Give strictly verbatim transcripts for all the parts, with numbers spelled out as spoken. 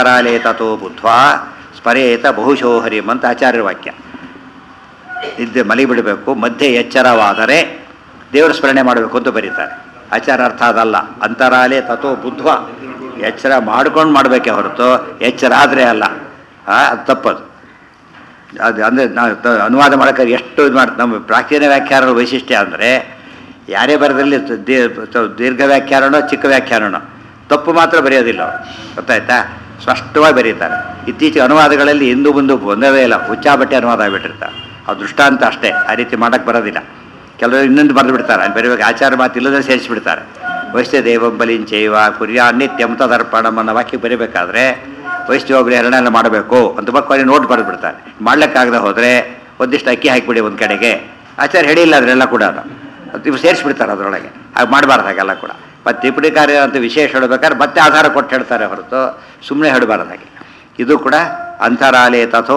ಅಂತರಾಲೇ ತಥೋ ಬುದ್ಧ್ವಾ ಸ್ಮರೇತ ಬಹುಶೋ ಹರಿಂ ಅಂತ ಆಚಾರ್ಯ ವಾಕ್ಯ. ನಿದ್ದೆ ಮಲಿ ಬಿಡಬೇಕು, ಮಧ್ಯೆ ಎಚ್ಚರವಾದರೆ ದೇವರ ಸ್ಮರಣೆ ಮಾಡಬೇಕು ಅಂತ ಬರೀತಾರೆ. ಆಚಾರ ಅರ್ಥ ಅದಲ್ಲ. ಅಂತರಾಲೇ ತಥೋ ಬುದ್ಧ್ವಾ, ಎಚ್ಚರ ಮಾಡ್ಕೊಂಡು ಮಾಡಬೇಕೆ ಹೊರತು ಎಚ್ಚರ ಆದರೆ ಅಲ್ಲ. ಅದು ತಪ್ಪದು. ಅದು ಅಂದರೆ ನಾವು ಅನುವಾದ ಮಾಡೋಕ್ಕೆ ಎಷ್ಟು ಇದು ಮಾಡಿ ನಮ್ಮ ಪ್ರಾಚೀನ ವ್ಯಾಖ್ಯಾನದ ವೈಶಿಷ್ಟ್ಯ ಅಂದರೆ ಯಾರೇ ಬರೋದ್ರಲ್ಲಿ ದೀರ್ಘ ವ್ಯಾಖ್ಯಾನನೋ ಚಿಕ್ಕ ವ್ಯಾಖ್ಯಾನನೋ ತಪ್ಪು ಮಾತ್ರ ಬರೆಯೋದಿಲ್ಲ ಅವರು, ಗೊತ್ತಾಯ್ತಾ? ಸ್ಪಷ್ಟವಾಗಿ ಬರೀತಾರೆ. ಇತ್ತೀಚೆಗೆ ಅನುವಾದಗಳಲ್ಲಿ ಹಿಂದೂ ಮುಂದೆ ಒಂದವೇ ಇಲ್ಲ, ಹುಚ್ಚಾಬಟ್ಟೆ ಅನುವಾದ ಆಗಿಬಿಟ್ಟಿರ್ತಾರೆ. ಅದು ದೃಷ್ಟಾಂತ ಅಷ್ಟೇ, ಆ ರೀತಿ ಮಾಡೋಕ್ಕೆ ಬರೋದಿಲ್ಲ. ಕೆಲವರು ಇನ್ನೊಂದು ಬರೆದು ಬಿಡ್ತಾರೆ, ಅಲ್ಲಿ ಬರೀಬೇಕು ಆಚಾರ ಮಾತು ಇಲ್ಲದೆ ಸೇರಿಸಿಬಿಡ್ತಾರೆ. ವೈಷ್ಣವ ದೇವಂ ಬಲಿಂಚೈವ ಕುರ್ಯಾ ನಿತ್ಯಂ ತದರ್ಪಣಂ ಅನ್ನೋ ವಾಕ್ಯ ಬರೀಬೇಕಾದ್ರೆ ವೈಷ್ಣವೊಬ್ಬರು ಹರಣ ಮಾಡಬೇಕು ಅಂತ ಮಕ್ಕಳಿಗೆ ನೋಟ್ ಬರೆದು ಬಿಡ್ತಾರೆ. ಮಾಡ್ಲಿಕ್ಕಾಗದೆ ಹೋದರೆ ಒಂದಿಷ್ಟು ಅಕ್ಕಿ ಹಾಕಿಬಿಡಿ ಒಂದು ಕಡೆಗೆ, ಆಚಾರ ಹೇಳಿಲ್ಲ ಅದರೆಲ್ಲ ಕೂಡ ಅದು ಸೇರಿಸ್ಬಿಡ್ತಾರೆ ಅದರೊಳಗೆ. ಹಾಗೆ ಮಾಡಬಾರ್ದು ಹಾಗೆಲ್ಲ ಕೂಡ. ಮತ್ತು ಟಿಪ್ಪಣಿ ಕಾರ್ಯ ಅಂತ ವಿಶೇಷ ಹೇಳಬೇಕಾದ್ರೆ ಮತ್ತೆ ಆಧಾರ ಕೊಟ್ಟು ಹೇಳ್ತಾರೆ ಹೊರತು ಸುಮ್ಮನೆ ಹೇಳಬಾರ್ದು ಹಾಗೆ. ಇದು ಕೂಡ ಅಂತರಾಲೇ ತಥೋ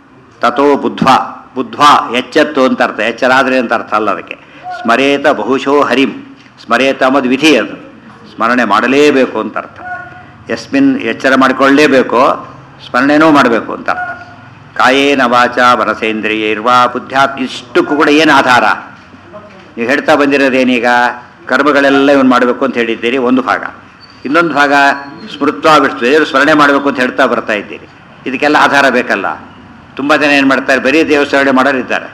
ತಥೋ ಬುದ್ಧ್ವಾ, ಬುದ್ಧ್ವಾ ಎಚ್ಚತ್ತು ಅಂತ ಅರ್ಥ, ಎಚ್ಚರಾದರೆ ಅಂತ ಅರ್ಥ ಅಲ್ಲ ಅದಕ್ಕೆ. ಸ್ಮರೇತ ಬಹುಶೋ ಹರಿಂ, ಸ್ಮರೇತ ಅನ್ನೋದು ವಿಧಿ, ಅದು ಸ್ಮರಣೆ ಮಾಡಲೇಬೇಕು ಅಂತ ಅರ್ಥ. ಯಸ್ಮಿನ್ ಎಚ್ಚರ ಮಾಡಿಕೊಳ್ಳಲೇಬೇಕು, ಸ್ಮರಣೆನೂ ಮಾಡಬೇಕು ಅಂತ ಅರ್ಥ. ಕಾಯೇನ ವಾಚ ಮನಸೇಂದ್ರಿಯ ಇರುವ ಬುದ್ಧ್ಯಾತ್, ಇಷ್ಟಕ್ಕೂ ಕೂಡ ಏನು ಆಧಾರ? ನೀವು ಹೇಳ್ತಾ ಬಂದಿರೋದೇನೀಗ ಕರ್ಮಗಳೆಲ್ಲ ಇವನು ಮಾಡಬೇಕು ಅಂತ ಹೇಳಿದ್ದೀರಿ ಒಂದು ಭಾಗ. ಇನ್ನೊಂದು ಭಾಗ ಸ್ಮೃತ್ವ ಬಿಡ್ತು ದೇವರು ಸ್ಮರಣೆ ಮಾಡಬೇಕು ಅಂತ ಹೇಳ್ತಾ ಬರ್ತಾ ಇದ್ದೀರಿ. ಇದಕ್ಕೆಲ್ಲ ಆಧಾರ ಬೇಕಲ್ಲ. ತುಂಬ ಜನ ಏನು ಮಾಡ್ತಾರೆ, ಬರೀ ದೇವಸ್ಮರಣೆ ಮಾಡೋರಿದ್ದಾರೆ,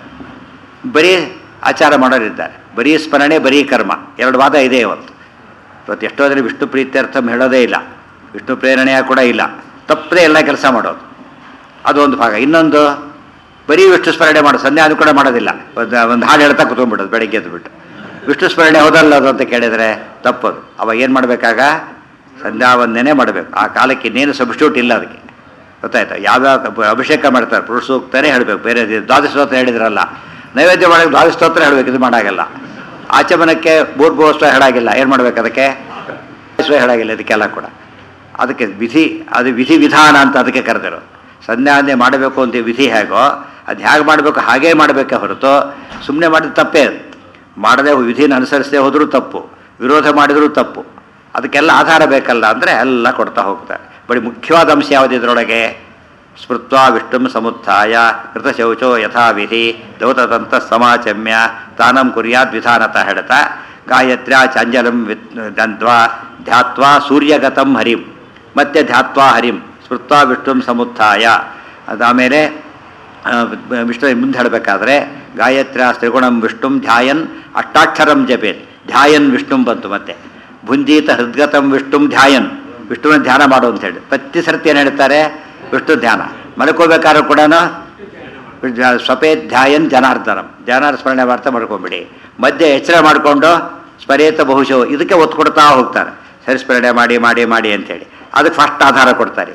ಬರೀ ಆಚಾರ ಮಾಡೋರಿದ್ದಾರೆ, ಬರೀ ಸ್ಮರಣೆ ಬರೀ ಕರ್ಮ, ಎರಡು ವಾದ ಇದೆ ಇವತ್ತು. ಇವತ್ತು ಎಷ್ಟೋ ಜನ ವಿಷ್ಣು ಪ್ರೀತ್ಯರ್ಥಂ ಹೇಳೋದೇ ಇಲ್ಲ, ವಿಷ್ಣು ಪ್ರೇರಣೆಯ ಕೂಡ ಇಲ್ಲ, ತಪ್ಪದೇ ಎಲ್ಲ ಕೆಲಸ ಮಾಡೋದು, ಅದು ಒಂದು ಭಾಗ. ಇನ್ನೊಂದು ಬರೀ ವಿಷ್ಣು ಸ್ಮರಣೆ ಮಾಡೋದು, ಸಂಧ್ಯಾ ಅದು ಕೂಡ ಮಾಡೋದಿಲ್ಲ, ಒಂದು ಒಂದು ಹಾಡು ಹೇಳ್ತಾ ಕುತ್ಕೊಂಡ್ಬಿಡೋದು ಬೆಳಗ್ಗೆ ಎದ್ದು ಬಿಟ್ಟು. ವಿಷ್ಣು ಸ್ಮರಣೆ ಹೋದಲ್ಲ ಅದು ಅಂತ ಕೇಳಿದರೆ ತಪ್ಪದು. ಅವಾಗ ಏನು ಮಾಡಬೇಕಾಗ ಸಂಧ್ಯಾ ವಂದನೆ ಮಾಡಬೇಕು. ಆ ಕಾಲಕ್ಕೆ ಇನ್ನೇನು ಸಬ್ಸ್ಟ್ಯೂಟ್ ಇಲ್ಲ ಅದಕ್ಕೆ, ಗೊತ್ತಾಯ್ತಾ? ಯಾವ್ಯಾವ ಅಭಿಷೇಕ ಮಾಡ್ತಾರೆ ಪುರುಷ ಸೂಕ್ತನೇ ಹೇಳಬೇಕು, ಬೇರೆ ದ್ವಾದಶ ಸ್ತೋತ್ರ ಹೇಳಿದ್ರಲ್ಲ, ನೈವೇದ್ಯ ಮಾಡೋಕ್ಕೆ ದ್ವಾದಶ ಸ್ತೋತ್ರ ಹೇಳಬೇಕು, ಇದು ಮಾಡಾಗಲ್ಲ. ಆಚಮನಕ್ಕೆ ಭೂರ್ಭುವಸ್ವ ಹೇಳಾಗಿಲ್ಲ, ಏನು ಮಾಡಬೇಕು ಅದಕ್ಕೆ ಸ್ವ ಹೇಳಾಗಿಲ್ಲ, ಇದಕ್ಕೆಲ್ಲ ಕೂಡ ಅದಕ್ಕೆ ವಿಧಿ, ಅದು ವಿಧಿ ವಿಧಾನ ಅಂತ ಅದಕ್ಕೆ ಕರೆದಿರೋ. ಸಂಧ್ಯಾವಂದನೆ ಮಾಡಬೇಕು ಅಂತ ವಿಧಿ ಹೇಗೋ ಅದು ಹೇಗೆ ಮಾಡಬೇಕು ಹಾಗೇ ಮಾಡಬೇಕೆ ಹೊರತು ಸುಮ್ಮನೆ ಮಾಡಿದ ತಪ್ಪೇ ಅದು. ಮಾಡದೆ ವಿಧಿನ ಅನುಸರಿಸದೆ ಹೋದರೂ ತಪ್ಪು, ವಿರೋಧ ಮಾಡಿದರೂ ತಪ್ಪು. ಅದಕ್ಕೆಲ್ಲ ಆಧಾರ ಬೇಕಲ್ಲ ಅಂದರೆ ಎಲ್ಲ ಕೊಡ್ತಾ ಹೋಗ್ತಾರೆ. ಬರೀ ಮುಖ್ಯವಾದ ಅಂಶ ಯಾವುದು ಇದರೊಳಗೆ? ಸ್ಮೃತ್ವ ವಿಷ್ಣು ಸಮುತ್ಥಾಯ ಕೃತಶೌಚೋ ಯಥಾವಿಧಿ ದೌತದಂತ ಸಮಾಚಮ್ಯ ತಾನಂ ಕುರ್ಯಾತ್ ವಿಧಾನತ ಹೇಳ್ತಾ ಗಾಯತ್ರ್ಯ ಚಾಂಜಲಂ ವಿತ್ ಗಂಧ್ವಾ ಧ್ಯಾತ್ವಾ ಸೂರ್ಯಗತಂ ಹರಿಂ, ಮತ್ತೆ ಧ್ಯಾತ್ವಾ ಹರಿಂ ಸ್ಮೃತ್ವ ವಿಷ್ಣು ಸಮುತ್ಥಾಯ. ಅದಾದಮೇಲೆ ವಿಷ್ಣು ಮುಂದೆ ಹೇಳಬೇಕಾದ್ರೆ ಗಾಯತ್ರ್ಯ ತ್ರಿಗುಣಂ ವಿಷ್ಣು ಧ್ಯಾಯನ್ ಅಷ್ಟಾಕ್ಷರಂ ಜಪೇತ್, ಧ್ಯಾಯನ್ ವಿಷ್ಣು ಬಂತು. ಮತ್ತೆ ಭುಂಜೀತ ಹೃದ್ಗತಂ ವಿಷ್ಣು ಧ್ಯಾಯನ್, ವಿಷ್ಣುವಿನ ಧ್ಯಾನ ಮಾಡು ಅಂತ ಹೇಳಿ ಪ್ರತಿ ಸರ್ತಿ ಏನು ಹೇಳ್ತಾರೆ? ವಿಷ್ಣು ಧ್ಯಾನ. ಮಲ್ಕೋಬೇಕಾದ್ರೂ ಕೂಡ ಸ್ವಪೇತ್ ಧ್ಯಾಯನ್ ಜನಾರ್ದನಂ, ಜನಾರ್ದ ಸ್ಮರಣೆ ಮಾಡ್ತಾ ಮಾಡ್ಕೊಂಬಿಡಿ. ಮಧ್ಯೆ ಎಚ್ಚರ ಮಾಡಿಕೊಂಡು ಸ್ಮರೇತ ಬಹುಶೋ ಇದಕ್ಕೆ ಒತ್ತು ಕೊಡ್ತಾ ಹೋಗ್ತಾರೆ. ಸರಿ ಸ್ಮರಣೆ ಮಾಡಿ ಮಾಡಿ ಮಾಡಿ ಅಂಥೇಳಿ ಅದಕ್ಕೆ ಫಸ್ಟ್ ಆಧಾರ ಕೊಡ್ತಾರೆ.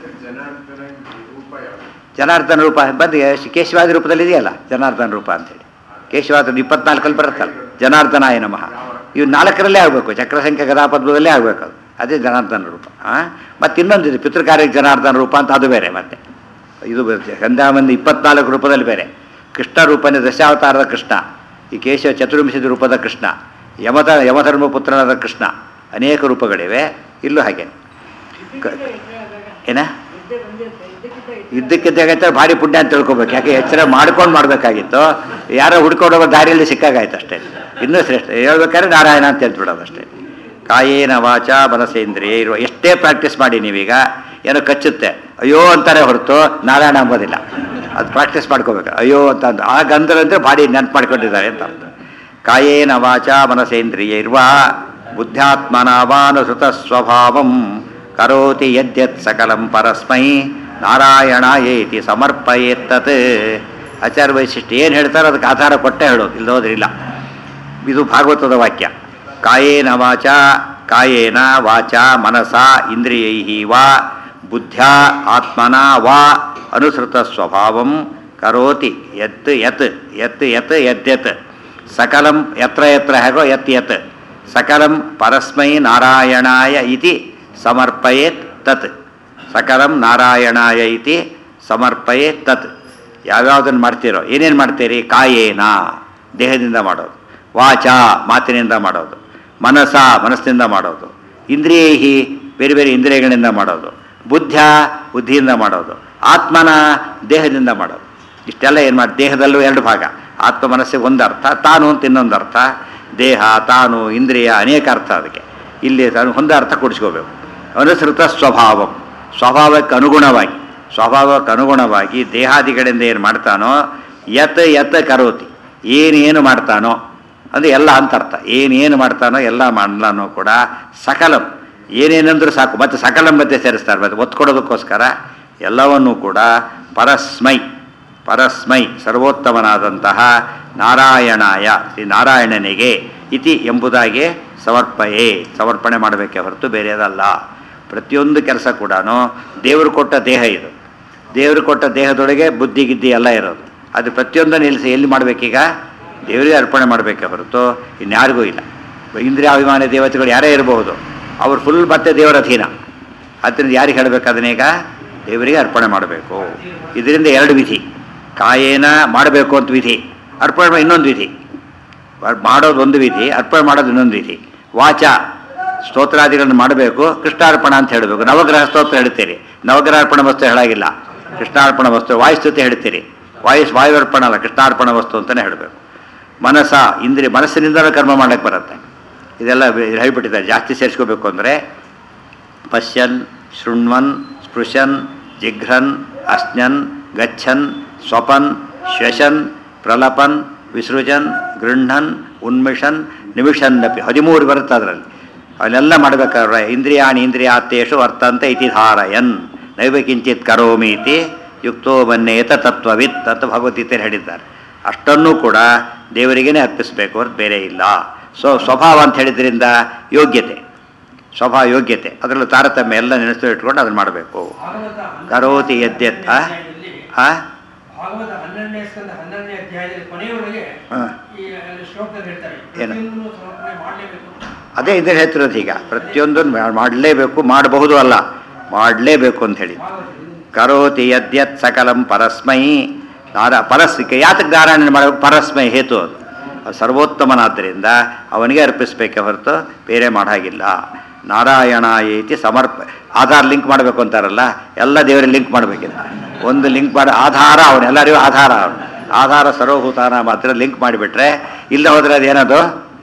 ಜನಾರ್ದನ ರೂಪ ಬಂದು ಕೇಶವಾದಿ ರೂಪದಲ್ಲಿ ಇದೆಯಲ್ಲ ಜನಾರ್ದನ ರೂಪ ಅಂತೇಳಿ. ಕೇಶವಾದ ಇಪ್ಪತ್ನಾಲ್ಕಲ್ಲಿ ಬರುತ್ತಲ್ಲ ಜನಾರ್ದನಾಯ ನಮಃ, ಇವು ನಾಲ್ಕರಲ್ಲೇ ಆಗಬೇಕು, ಚಕ್ರಸಂಖ್ಯೆ ಗದಾಪದ್ಮದಲ್ಲೇ ಆಗಬೇಕು ಅದು, ಅದೇ ಜನಾರ್ದನ ರೂಪ. ಹಾಂ, ಮತ್ತು ಇನ್ನೊಂದಿದೆ ಪಿತೃಕಾರ್ಯಕ್ಕೆ ಜನಾರ್ದನ ರೂಪ ಅಂತ, ಅದು ಬೇರೆ. ಮತ್ತೆ ಇದು ಗಂಧಾಮಂದಿ ಇಪ್ಪತ್ನಾಲ್ಕು ರೂಪದಲ್ಲಿ ಬೇರೆ. ಕೃಷ್ಣ ರೂಪನೇ ದಶಾವತಾರದ ಕೃಷ್ಣ, ಈ ಕೇಶವ ಚತುರ್ವಿಂಶದ ರೂಪದ ಕೃಷ್ಣ, ಯಮಧ ಯಮಧರ್ಮ ಪುತ್ರನಾದ ಕೃಷ್ಣ, ಅನೇಕ ರೂಪಗಳಿವೆ. ಇಲ್ಲೂ ಹಾಗೆ ಏನ ಇದ್ದಕ್ಕಿದ್ದಾಗೈತೆ ಭಾರಿ ಪುಣ್ಯ ಅಂತ ತಿಳ್ಕೊಬೇಕು. ಯಾಕೆ ಎಚ್ಚರ ಮಾಡ್ಕೊಂಡು ಮಾಡಬೇಕಾಗಿತ್ತು, ಯಾರೋ ಹುಡ್ಕೊಂಡೋಗೋ ದಾರಿಯಲ್ಲಿ ಸಿಕ್ಕಾಗಾಯ್ತು ಅಷ್ಟೇ. ಇನ್ನೂ ಶ್ರೇಷ್ಠ ಹೇಳ್ಬೇಕಾದ್ರೆ ನಾರಾಯಣ ಅಂತ ಹೇಳ್ಬಿಡೋದು ಅಷ್ಟೇ. ಕಾಯೇನ ವಾಚ ಮನಸೇಂದ್ರಿಯ ಇರುವ ಎಷ್ಟೇ ಪ್ರಾಕ್ಟೀಸ್ ಮಾಡಿ ನೀವೀಗ ಏನೋ ಕಚ್ಚುತ್ತೆ ಅಯ್ಯೋ ಅಂತಾರೆ ಹೊರತು ನಾರಾಯಣ ಅಂಬೋದಿಲ್ಲ. ಅದು ಪ್ರಾಕ್ಟೀಸ್ ಮಾಡ್ಕೋಬೇಕು. ಅಯ್ಯೋ ಅಂತ ಅಂದು ಆ ಗಂಧರಂದ್ರೆ ಭಾರಿ ನೆನಪು ಮಾಡ್ಕೊಂಡಿದ್ದಾರೆ ಅಂತ ಅರ್ಥ. ಕಾಯೇನ ವಾಚ ಮನಸೇಂದ್ರಿಯ ಇರುವ ಬುದ್ಧ್ಯಾತ್ಮನಾವಾನುಸೃತ ಸ್ವಭಾವಂ ಕರೋತಿ ಯದ್ಯತ್ ಸಕಲಂ ಪರಸ್ಮೈ ನಾರಾಯಣ ಏತಿ ಸಮರ್ಪಯೇತ್ತತ್. ಆಚಾರ ವೈಶಿಷ್ಟ್ಯ ಏನು ಹೇಳ್ತಾರೋ ಅದಕ್ಕೆ ಆಧಾರ ಕೊಟ್ಟೆ ಹೇಳೋದು, ಇಲ್ಲೋದ್ರಿಲ್ಲ. ಇದು ಭಾಗವತದ ವಾಕ್ಯ. ಕಾಯೇನ ವಾಚ, ಕಾಯೇನ ವಾಚ ಮನಸ ಇಂದ್ರಿಯೈ ವಾ ಬುದ್ಧ್ಯಾ ಆತ್ಮನ ವಾ ಅನುಸೃತ ಸ್ವಭಾವಂ ಕರೋತಿ ಯತ್ ಯತ್ ಯತ್ ಯತ್ ಯದ್ಯತ್ ಸಕಲಂ ಯತ್ರ ಯತ್ರ ಹೇಗೋ ಯತ್ ಯತ್ ಸಕಲಂ ಪರಸ್ಮೈ ನಾರಾಯಣಾಯ ಇತಿ ಸಮರ್ಪಯೇತ್ ತತ್. ಸಕಲಂ ನಾರಾಯಣಾಯ ಇತಿ ಸಮರ್ಪಯೇತ್ ತತ್. ಯಾವ್ಯಾವುದನ್ನು ಮಾಡ್ತೀರೋ, ಏನೇನು ಮಾಡ್ತೀರಿ? ಕಾಯೇನ ದೇಹದಿಂದ ಮಾಡೋದು, ವಾಚ ಮಾತಿನಿಂದ ಮಾಡೋದು, ಮನಸ ಮನಸ್ಸಿನಿಂದ ಮಾಡೋದು, ಇಂದ್ರಿಯೈ ಬೇರೆ ಬೇರೆ ಇಂದ್ರಿಯಗಳಿಂದ ಮಾಡೋದು, ಬುದ್ಧ ಬುದ್ಧಿಯಿಂದ ಮಾಡೋದು, ಆತ್ಮನ ದೇಹದಿಂದ ಮಾಡೋದು. ಇಷ್ಟೆಲ್ಲ ಏನು ಮಾಡಿ, ದೇಹದಲ್ಲೂ ಎರಡು ಭಾಗ, ಆತ್ಮ ಮನಸ್ಸಿಗೆ ಒಂದು ಅರ್ಥ, ತಾನು ಅಂತ ಇನ್ನೊಂದು ಅರ್ಥ. ದೇಹ ತಾನು ಇಂದ್ರಿಯ ಅನೇಕ ಅರ್ಥ. ಅದಕ್ಕೆ ಇಲ್ಲಿ ತಾನು ಒಂದು ಅರ್ಥ ಕೊಡಿಸ್ಕೋಬೇಕು. ಅನುಸೃತ ಸ್ವಭಾವಂ, ಸ್ವಭಾವಕ್ಕೆ ಅನುಗುಣವಾಗಿ ಸ್ವಭಾವಕ್ಕೆ ಅನುಗುಣವಾಗಿ ದೇಹಾದಿಗಳಿಂದ ಏನು ಮಾಡ್ತಾನೋ ಯತ್ ಯತ್ ಕರೋತಿ, ಏನೇನು ಮಾಡ್ತಾನೋ ಅಂದರೆ ಎಲ್ಲ ಅಂತ ಅರ್ಥ. ಏನೇನು ಮಾಡ್ತಾನೋ ಎಲ್ಲ ಮಾಡಲಾನೋ ಕೂಡ ಸಕಲಂ, ಏನೇನಂದ್ರೂ ಸಾಕು, ಮತ್ತು ಸಕಲಂ ಮಧ್ಯೆ ಸೇರಿಸ್ತಾರೆ, ಮತ್ತು ಒತ್ತು ಕೊಡೋದಕ್ಕೋಸ್ಕರ ಎಲ್ಲವನ್ನೂ ಕೂಡ ಪರಸ್ಮೈ ಪರಸ್ಮೈ ಸರ್ವೋತ್ತಮನಾದಂತಹ ನಾರಾಯಣಾಯ ಶ್ರೀ ನಾರಾಯಣನಿಗೆ ಇತಿ ಎಂಬುದಾಗಿ ಸಮರ್ಪಯೇ ಸಮರ್ಪಣೆ ಮಾಡಬೇಕೇ ಹೊರತು ಬೇರೆಯದಲ್ಲ. ಪ್ರತಿಯೊಂದು ಕೆಲಸ ಕೂಡ ದೇವರು ಕೊಟ್ಟ ದೇಹ ಇದು, ದೇವರು ಕೊಟ್ಟ ದೇಹದೊಳಗೆ ಬುದ್ಧಿ ಗಿದ್ದಿ ಎಲ್ಲ ಇರೋದು. ಅದು ಪ್ರತಿಯೊಂದನ್ನು ನಿಲ್ಲಿಸಿ ಎಲ್ಲಿ ಮಾಡಬೇಕೀಗ? ದೇವರಿಗೆ ಅರ್ಪಣೆ ಮಾಡಬೇಕೇ ಹೊರತು ಇನ್ಯಾರಿಗೂ ಇಲ್ಲ. ಇಂದ್ರಿಯಾಭಿಮಾನಿ ದೇವತೆಗಳು ಯಾರೇ ಇರಬಹುದು, ಅವರು ಫುಲ್ ಮತ್ತೆ ದೇವರ ಅಧೀನ. ಅದರಿಂದ ಯಾರಿಗೆ ಹೇಳಬೇಕು? ಅದನ್ನೀಗ ದೇವರಿಗೆ ಅರ್ಪಣೆ ಮಾಡಬೇಕು. ಇದರಿಂದ ಎರಡು ವಿಧಿ, ಕಾಯೇನ ಮಾಡಬೇಕು ಅಂತ ವಿಧಿ, ಅರ್ಪಣೆ ಇನ್ನೊಂದು ವಿಧಿ. ಮಾಡೋದು ಒಂದು ವಿಧಿ, ಅರ್ಪಣೆ ಮಾಡೋದು ಇನ್ನೊಂದು ವಿಧಿ. ವಾಚ ಸ್ತೋತ್ರಾದಿಗಳನ್ನು ಮಾಡಬೇಕು, ಕೃಷ್ಣಾರ್ಪಣ ಅಂತ ಹೇಳಬೇಕು. ನವಗ್ರಹ ಸ್ತೋತ್ರ ಹೇಳ್ತೀರಿ, ನವಗ್ರಹ ಅರ್ಪಣ ವಸ್ತು ಹೇಳಾಗಿಲ್ಲ, ಕೃಷ್ಣಾರ್ಪಣ ವಸ್ತು. ವಾಯುಸ್ತುತಿ ಹೇಳ್ತೀರಿ, ವಾಯು ವಾಯುರ್ಪಣ ಅಲ್ಲ, ಕೃಷ್ಣಾರ್ಪಣ ವಸ್ತು ಅಂತಲೇ ಹೇಳಬೇಕು. ಮನಸ ಇಂದ್ರಿಯ ಮನಸ್ಸಿನಿಂದಲೂ ಕರ್ಮ ಮಾಡಕ್ಕೆ ಬರುತ್ತೆ. ಇದೆಲ್ಲ ಹೇಳ್ಬಿಟ್ಟಿದ್ದಾರೆ. ಜಾಸ್ತಿ ಸೇರಿಸ್ಕೋಬೇಕು ಅಂದರೆ ಪಶ್ಯನ್ ಶೃಣ್ವನ್ ಸ್ಪೃಶನ್ ಜಿಘ್ರನ್ ಅಸ್ನನ್ ಗಚ್ಚನ್ ಸ್ವಪನ್ ಶ್ವಶನ್ ಪ್ರಲಪನ್ ವಿಸೃಜನ್ ಗೃಹ್ಣನ್ ಉನ್ಮಿಷನ್ ನಿಮಿಷನ್ನಪಿ ಹದಿಮೂರು ಬರುತ್ತೆ ಅದರಲ್ಲಿ. ಅವನ್ನೆಲ್ಲ ಮಾಡಬೇಕಾದ್ರೆ ಇಂದ್ರಿಯಾಣಿ ಇಂದ್ರಿಯಾತ್ತೇಷು ವರ್ತಂತ ಇತಿ ಧಾರಯನ್ ನೈವ ಕಿಂಚಿತ್ ಕರೋಮಿ ಇತಿ ಯುಕ್ತೋ ಮನ್ಯೇತ ತತ್ವವಿತ್ ಅಂತ ಭಗವದ್ಗೀತೆಯಲ್ಲಿ ಹೇಳಿದ್ದಾರೆ. ಅಷ್ಟನ್ನೂ ಕೂಡ ದೇವರಿಗೇ ಅರ್ಪಿಸಬೇಕು, ಹೊರತು ಬೇರೆ ಇಲ್ಲ. ಸೊ ಸ್ವಭಾವ ಅಂತ ಹೇಳಿದ್ರಿಂದ ಯೋಗ್ಯತೆ, ಸ್ವಭಾವ ಯೋಗ್ಯತೆ, ಅದರಲ್ಲೂ ತಾರತಮ್ಯ ಎಲ್ಲ ನೆನೆಸ್ತು ಇಟ್ಕೊಂಡು ಅದನ್ನು ಮಾಡಬೇಕು. ಕರೋತಿ ಯದ್ಯತ್ ಆ ಭಾಗವತ ಹನ್ನೆರಡನೇ ಸ್ಕಂದ ಹನ್ನೆರಡನೇ ಅಧ್ಯಾಯದಲ್ಲಿ ಕೊನೆಯೊಳಗೆ ಈ ಶ್ಲೋಕದಲ್ಲಿ ಹೇಳ್ತಾರೆ ಪ್ರತಿಯೊಂದನ್ನು ಸಮರ್ಪಣೆ ಮಾಡಲೇಬೇಕು. ಅದೇ ಇದ್ರಲ್ಲಿ ಹೇಳ್ತಿರೋದು. ಈಗ ಪ್ರತಿಯೊಂದನ್ನು ಮಾಡಲೇಬೇಕು, ಮಾಡಬಹುದು ಅಲ್ಲ, ಮಾಡಲೇಬೇಕು ಅಂತ ಹೇಳಿ. ಕರೋತಿ ಯದ್ಯತ್ ಸಕಲಂ ಪರಸ್ಮೈ ನಾರ ಪರಸ್ಮಿಕ ಯಾತಕ್ಕೆ ನಾರಾಯಣನ ಮಾಡಬೇಕು? ಪರಸ್ಮೈ ಹೇತು ಅದು. ಸರ್ವೋತ್ತಮನಾದ್ದರಿಂದ ಅವನಿಗೆ ಅರ್ಪಿಸಬೇಕೆ ಹೊರತು ಬೇರೆ ಮಾಡಾಗಿಲ್ಲ. ನಾರಾಯಣ ಏತಿ ಸಮರ್ಪ ಆಧಾರ್ ಲಿಂಕ್ ಮಾಡಬೇಕು ಅಂತಾರಲ್ಲ, ಎಲ್ಲ ದೇವರಿಗೆ ಲಿಂಕ್ ಮಾಡಬೇಕಿಲ್ಲ. ಒಂದು ಲಿಂಕ್ ಮಾಡಿ ಆಧಾರ ಅವನು, ಎಲ್ಲರಿಗೂ ಆಧಾರ ಅವನು. ಆಧಾರ ಸರ್ವಭೂತಾನ ಮಾತ್ರ ಲಿಂಕ್ ಮಾಡಿಬಿಟ್ರೆ, ಇಲ್ಲ ಹೋದರೆ ಅದೇನದು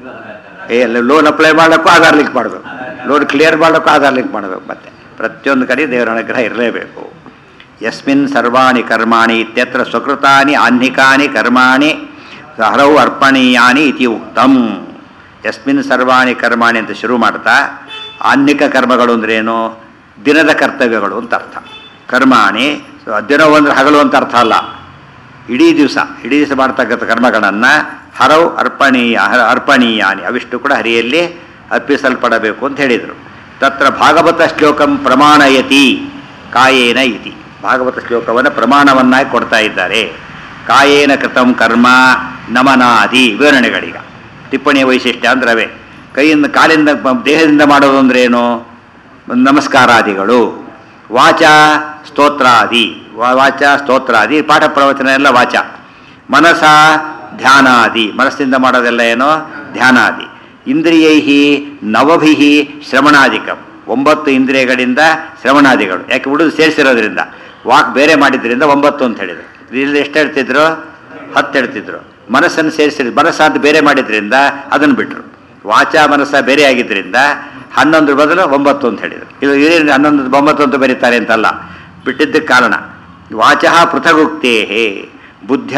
ಏ ಲೋನ್ ಅಪ್ಲೈ ಮಾಡೋಕ್ಕೂ ಆಧಾರ್ ಲಿಂಕ್ ಮಾಡಬೇಕು, ಲೋನ್ ಕ್ಲಿಯರ್ ಮಾಡೋಕ್ಕೂ ಆಧಾರ್ ಲಿಂಕ್ ಮಾಡಬೇಕು. ಮತ್ತೆ ಪ್ರತಿಯೊಂದು ಕಡೆ ದೇವರ ಅನುಗ್ರಹ ಇರಲೇಬೇಕು. ಯಸ್ಮಿನ್ ಸರ್ವಾಣಿ ಕರ್ಮಾಣಿ ಇತ್ಯತ್ರ ಸ್ವಕೃತಾನಿ ಆಹ್ನಿಕಾನಿ ಕರ್ಮಾಣಿ ಹರೌ ಅರ್ಪಣೀಯಾನಿ ಇತಿ ಉಕ್ತಂ. ಯಸ್ಮಿನ್ ಸರ್ವಾಣಿ ಕರ್ಮಾಣಿ ಅಂತ ಶುರು ಮಾಡ್ತಾ, ಆಹ್ನಿಕ ಕರ್ಮಗಳು ಅಂದ್ರೇನು? ದಿನದ ಕರ್ತವ್ಯಗಳು ಅಂತ ಅರ್ಥ. ಕರ್ಮಾಣಿ ದಿನ ಒಂದು ಹಗಲು ಅಂತ ಅರ್ಥ ಅಲ್ಲ, ಇಡೀ ದಿವಸ ಇಡೀ ದಿವಸ ಮಾಡ್ತಕ್ಕಂಥ ಕರ್ಮಗಳನ್ನು ಹರೌ ಅರ್ಪಣೀಯ ಅರ್ಪಣೀಯಾನಿ ಅವಿಷ್ಟು ಕೂಡ ಹರಿಯಲ್ಲಿ ಅರ್ಪಿಸಲ್ಪಡಬೇಕು ಅಂತ ಹೇಳಿದರು. ತತ್ರ ಭಾಗವತ ಶ್ಲೋಕಂ ಪ್ರಮಾಣಯತಿ ಕಾಯೇನ ಇತಿ. ಭಾಗವತ ಶ್ಲೋಕವನ್ನು ಪ್ರಮಾಣವನ್ನಾಗಿ ಕೊಡ್ತಾ ಇದ್ದಾರೆ. ಕಾಯೇನ ಕೃತಂ ಕರ್ಮ ನಮನಾದಿ ವಿವರಣೆಗಳೀಗ. ಟಿಪ್ಪಣಿಯ ವೈಶಿಷ್ಟ್ಯ ಅಂದ್ರೆ ಅವೇ. ಕೈಯಿಂದ ಕಾಲಿಂದ ದೇಹದಿಂದ ಮಾಡೋದು ಅಂದ್ರೆ ಏನು? ನಮಸ್ಕಾರಾದಿಗಳು. ವಾಚ ಸ್ತೋತ್ರಾದಿ, ವಾಚ ಸ್ತೋತ್ರಾದಿ ಪಾಠ ಪ್ರವಚನ ಎಲ್ಲ ವಾಚ. ಮನಸ ಧ್ಯಾನಾದಿ, ಮನಸ್ಸಿಂದ ಮಾಡೋದೆಲ್ಲ ಏನೋ ಧ್ಯಾನಾದಿ. ಇಂದ್ರಿಯೈಹಿ ನವಭಿಹಿ ಶ್ರವಣಾದಿಕಂ, ಒಂಬತ್ತು ಇಂದ್ರಿಯಗಳಿಂದ ಶ್ರವಣಾದಿಗಳು. ಯಾಕೆ ಉಳಿದು ಸೇರಿಸಿರೋದ್ರಿಂದ, ವಾಕ್ ಬೇರೆ ಮಾಡಿದ್ರಿಂದ ಒಂಬತ್ತು ಅಂತ ಹೇಳಿದರು. ಇಲ್ಲಿ ಎಷ್ಟು ಹೇಳ್ತಿದ್ರು? ಹತ್ತು ಹೇಳ್ತಿದ್ರು. ಮನಸ್ಸನ್ನು ಸೇರಿಸಿದ್ರು, ಮನಸ್ಸಾದ ಬೇರೆ ಮಾಡಿದ್ರಿಂದ ಅದನ್ನು ಬಿಟ್ಟರು. ವಾಚ ಮನಸ್ಸ ಬೇರೆ ಆಗಿದ್ದರಿಂದ ಹನ್ನೊಂದರ ಬದಲು ಒಂಬತ್ತು ಅಂತ ಹೇಳಿದರು. ಇದು ಇದೇನು ಹನ್ನೊಂದು ಒಂಬತ್ತು ಅಂತ ಬರೀತಾರೆ ಅಂತಲ್ಲ, ಬಿಟ್ಟಿದ್ದಕ್ಕೆ ಕಾರಣ. ವಾಚಃ ಪೃಥಗುಕ್ತೇಹೇ ಬುದ್ಧ್ಯ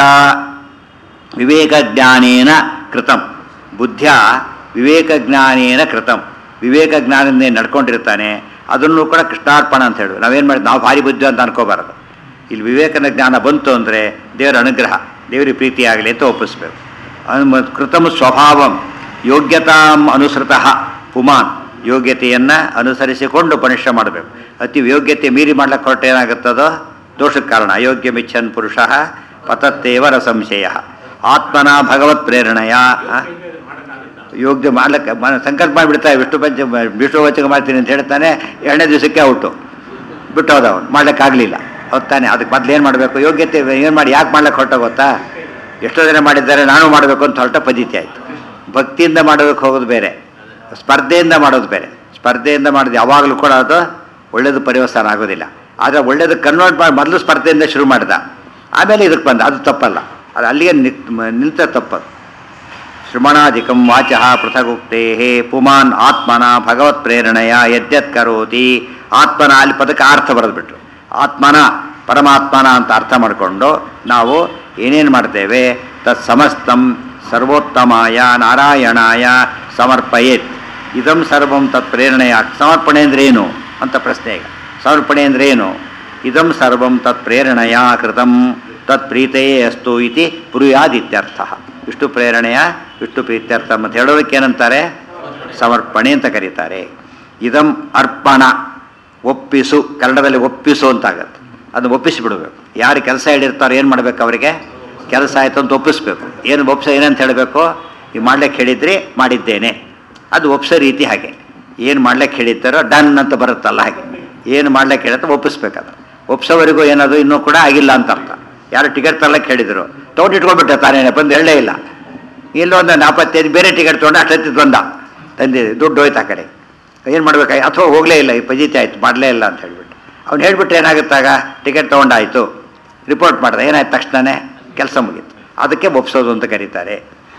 ವಿವೇಕ ಜ್ಞಾನೇನ ಕೃತಂ. ಬುದ್ಧ್ಯ ವಿವೇಕ ಜ್ಞಾನೇನ ಕೃತಂ, ವಿವೇಕ ಜ್ಞಾನದಿಂದ ನಡ್ಕೊಂಡಿರ್ತಾನೆ, ಅದನ್ನು ಕೂಡ ಕೃಷ್ಣಾರ್ಪಣ ಅಂತ ಹೇಳುದು. ನಾವೇನು ಮಾಡಿದ್ವಿ? ನಾವು ಭಾರಿ ಬುದ್ಧಿ ಅಂತ ಅನ್ಕೋಬಾರದು. ಇಲ್ಲಿ ವಿವೇಕನ ಜ್ಞಾನ ಬಂತು ಅಂದರೆ ದೇವರ ಅನುಗ್ರಹ, ದೇವರಿಗೆ ಪ್ರೀತಿಯಾಗಲಿ ಅಂತ ಒಪ್ಪಿಸ್ಬೇಕು. ಕೃತಂ ಸ್ವಭಾವಂ ಯೋಗ್ಯತಾಂ ಅನುಸೃತಃ ಪುಮಾನ್, ಯೋಗ್ಯತೆಯನ್ನು ಅನುಸರಿಸಿಕೊಂಡು ಪನಿಷ್ಠ ಮಾಡಬೇಕು. ಅತಿ ಯೋಗ್ಯತೆ ಮೀರಿ ಮಾಡ್ಲಿಕ್ಕೆ ಹೊರಟು ಏನಾಗುತ್ತದೋ ದೋಷಕ್ಕೆ ಕಾರಣ. ಅಯೋಗ್ಯ ಮಿಚ್ಚನ್ ಪುರುಷ ಪತತ್ತೇವ ರಸಂಶಯ ಆತ್ಮನ ಭಗವತ್ ಪ್ರೇರಣೆಯ. ಯೋಗ್ಯ ಮಾಡ್ಲಿಕ್ಕೆ ಸಂಕಲ್ಪ ಮಾಡಿಬಿಡ್ತಾರೆ. ವಿಷ್ಣು ಪಂಚ ವಿಷ್ಣು ವಚಕ ಮಾಡ್ತೀನಿ ಅಂತ ಹೇಳ್ತಾನೆ, ಎರಡನೇ ದಿವಸಕ್ಕೆ ಔಟು ಬಿಟ್ಟು ಹೋದ ಅವನು, ಮಾಡ್ಲಿಕ್ಕಾಗಲಿಲ್ಲ. ಹೊತ್ತಾನೆ ಅದಕ್ಕೆ ಮೊದಲು ಏನು ಮಾಡಬೇಕು? ಯೋಗ್ಯತೆ ಏನು ಮಾಡಿ ಯಾಕೆ ಮಾಡ್ಲಿಕ್ಕೆ ಹೊರಟ ಗೊತ್ತಾ? ಎಷ್ಟೋ ಜನ ಮಾಡಿದ್ದಾರೆ, ನಾನು ಮಾಡಬೇಕು ಅಂತ ಹೊರಟ ಪದ್ಧತಿ ಆಯಿತು. ಭಕ್ತಿಯಿಂದ ಮಾಡೋದಕ್ಕೆ ಹೋಗೋದು ಬೇರೆ, ಸ್ಪರ್ಧೆಯಿಂದ ಮಾಡೋದು ಬೇರೆ. ಸ್ಪರ್ಧೆಯಿಂದ ಮಾಡೋದು ಯಾವಾಗಲೂ ಕೂಡ ಅದು ಒಳ್ಳೇದು ಪರಿವರ್ತನೆ ಆಗೋದಿಲ್ಲ. ಆದರೆ ಒಳ್ಳೇದು ಕನ್ವರ್ಟ್ ಮಾಡಿ ಮೊದಲು ಸ್ಪರ್ಧೆಯಿಂದ ಶುರು ಮಾಡಿದ, ಆಮೇಲೆ ಇದಕ್ಕೆ ಬಂದ, ಅದು ತಪ್ಪಲ್ಲ. ಅದು ಅಲ್ಲಿಗೆ ನಿತ್ ನಿಂತ ತಪ್ಪದು. ಶ್ರಮಣಾಧಿಕಂ ವಾಚಃ ಪೃಥಗುಕ್ತೇ ಪುಮಾನ್ ಆತ್ಮನ ಭಗವತ್ ಪ್ರೇರಣೆಯ ಯದ್ಯತ್ ಕರೋತಿ. ಆತ್ಮನ ಅಲ್ಲಿ ಪದಕ್ಕೆ ಅರ್ಥ ಬರೆದ್ಬಿಟ್ರು. ಆತ್ಮನ ಪರಮಾತ್ಮನ ಅಂತ ಅರ್ಥ ಮಾಡಿಕೊಂಡು ನಾವು ಏನೇನು ಮಾಡ್ತೇವೆ, ತತ್ ಸಮಸ್ತಂ ಸರ್ವೋತ್ತಮಾಯ ನಾರಾಯಣಾಯ ಸಮರ್ಪಯೇತ್. ಇದಂ ಸರ್ವಂ ತತ್ ಪ್ರೇರಣೆಯ. ಸಮರ್ಪಣೆ ಅಂದ್ರೆ ಏನು ಅಂತ ಪ್ರಶ್ನೆ. ಈಗ ಸಮರ್ಪಣೆ ಅಂದ್ರೆ ಏನು? ಇದಂ ಸರ್ವಂ ತತ್ ಪ್ರೇರಣೆಯ ಕೃತಂ ತತ್ ಪ್ರೀತೆಯೇ ಅಸ್ತು ಇತಿ ಬ್ರೂಯಾದಿತ್ಯರ್ಥ. ವಿಷ್ಣು ಪ್ರೇರಣೆಯ ವಿಷ್ಣು ಪ್ರೀತ್ಯರ್ಥ ಅಂತ ಹೇಳೋದಕ್ಕೆ ಏನಂತಾರೆ? ಸಮರ್ಪಣೆ ಅಂತ ಕರೀತಾರೆ. ಇದಂ ಅರ್ಪಣ, ಒಪ್ಪಿಸು, ಕನ್ನಡದಲ್ಲಿ ಒಪ್ಪಿಸು ಅಂತಾಗತ್ತೆ. ಅದನ್ನು ಒಪ್ಪಿಸಿಬಿಡಬೇಕು. ಯಾರು ಕೆಲಸ ಹೇಳಿರ್ತಾರೋ ಏನು ಮಾಡಬೇಕು? ಅವರಿಗೆ ಕೆಲಸ ಆಯಿತು ಅಂತ ಒಪ್ಪಿಸ್ಬೇಕು. ಏನು ಒಪ್ಸ ಏನಂತ ಹೇಳಬೇಕು? ಈ ಮಾಡ್ಲಿಕ್ಕೆ ಹೇಳಿದ್ರಿ, ಮಾಡಿದ್ದೇನೆ, ಅದು ಒಪ್ಸೋ ರೀತಿ. ಹಾಗೆ ಏನು ಮಾಡ್ಲಿಕ್ಕೆ ಹೇಳಿದ್ದಾರೋ ಡನ್ ಅಂತ ಬರುತ್ತಲ್ಲ, ಹಾಗೆ ಏನು ಮಾಡ್ಲಿಕ್ಕೆ ಹೇಳುತ್ತೋ ಒಪ್ಪಿಸ್ಬೇಕದು. ಒಪ್ಸೋವರೆಗೂ ಏನದು ಇನ್ನೂ ಕೂಡ ಆಗಿಲ್ಲ ಅಂತ ಅರ್ಥ. ಯಾರು ಟಿಕೆಟ್ ತರಲಿಕ್ಕೆ ಹೇಳಿದರು, ತೊಗೊಂಡು ಇಟ್ಕೊಂಡ್ಬಿಟ್ಟೆ ತಾನೇನೆ, ಬಂದು ಹೇಳಲೇ ಇಲ್ಲ. ಇಲ್ಲೊಂದು ನಾಲ್ಪತ್ತೈದು ಬೇರೆ ಟಿಕೆಟ್ ತೊಗೊಂಡು ಅಷ್ಟೊತ್ತಿದ್ದು ಬಂದ, ತಂದಿದೆ, ದುಡ್ಡು ಹೋಯ್ತು ಆ ಕಡೆ. ಏನು ಮಾಡ್ಬೇಕಾಗಿ? ಅಥವಾ ಹೋಗಲೇ ಇಲ್ಲ, ಈ ಪಜಿತಿ ಆಯಿತು, ಮಾಡಲೇ ಇಲ್ಲ ಅಂತ ಹೇಳ್ಬಿಟ್ಟು ಅವ್ನು ಹೇಳ್ಬಿಟ್ರೆ ಏನಾಗುತ್ತಾಗ? ಟಿಕೆಟ್ ತೊಗೊಂಡಾಯಿತು, ರಿಪೋರ್ಟ್ ಮಾಡಿದೆ, ಏನಾಯ್ತು ತಕ್ಷಣವೇ ಕೆಲಸ ಮುಗೀತು. ಅದಕ್ಕೆ ಒಪ್ಸೋದು ಅಂತ ಕರೀತಾರೆ.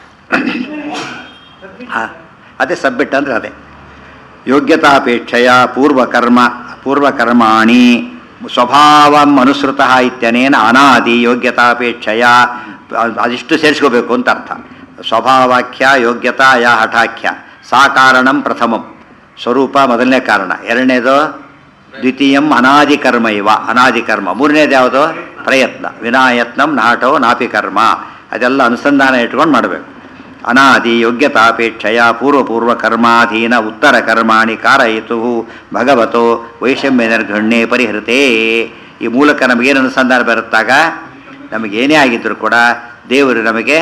ಹಾಂ, ಅದೇ ಸಬ್ಮಿಟ್ ಅಂದರೆ ಅದೇ. ಯೋಗ್ಯತಾಪೇಕ್ಷೆಯ ಪೂರ್ವಕರ್ಮ ಪೂರ್ವಕರ್ಮಾಣಿ ಸ್ವಭಾವಂ ಅನುಸೃತ ಇತ್ಯನೇನ ಅನಾದಿ ಯೋಗ್ಯತಾಪೇಕ್ಷೆಯ. ಅದಿಷ್ಟು ಸೇರಿಸ್ಕೋಬೇಕು ಅಂತ ಅರ್ಥ. ಸ್ವಭಾವಾಖ್ಯ ಯೋಗ್ಯತಾ ಯಾ ಹಠಾಖ್ಯ. ಸಾ ಕಾರಣಂ ಪ್ರಥಮಂ, ಸ್ವರೂಪ ಮೊದಲನೇ ಕಾರಣ. ಎರಡನೇದು ದ್ವಿತೀಯಂ ಅನಾದಿ ಕರ್ಮ ಇವ, ಅನಾದಿ ಕರ್ಮ. ಮೂರನೇದು ಯಾವುದು? ಪ್ರಯತ್ನ. ವಿನಾಯತ್ನಂ ನಾಟೋ ನಾಪಿ ಕರ್ಮ. ಅದೆಲ್ಲ ಅನುಸಂಧಾನ ಇಟ್ಕೊಂಡು ಮಾಡಬೇಕು. ಅನಾದಿ ಯೋಗ್ಯತಾಪೇಕ್ಷೆಯ ಪೂರ್ವಪೂರ್ವ ಕರ್ಮಾಧೀನ ಉತ್ತರ ಕರ್ಮಾಣಿ ಕಾರಯಿತು ಭಗವತೋ ವೈಷಮ್ಯ ನಿರ್ಗಣ್ಯೆ ಪರಿಹೃತೆ. ಈ ಮೂಲಕ ನಮಗೇನು ಅನುಸಂಧಾನ ಬರುತ್ತಾಗ, ನಮಗೇನೇ ಆಗಿದ್ದರೂ ಕೂಡ ದೇವರು ನಮಗೆ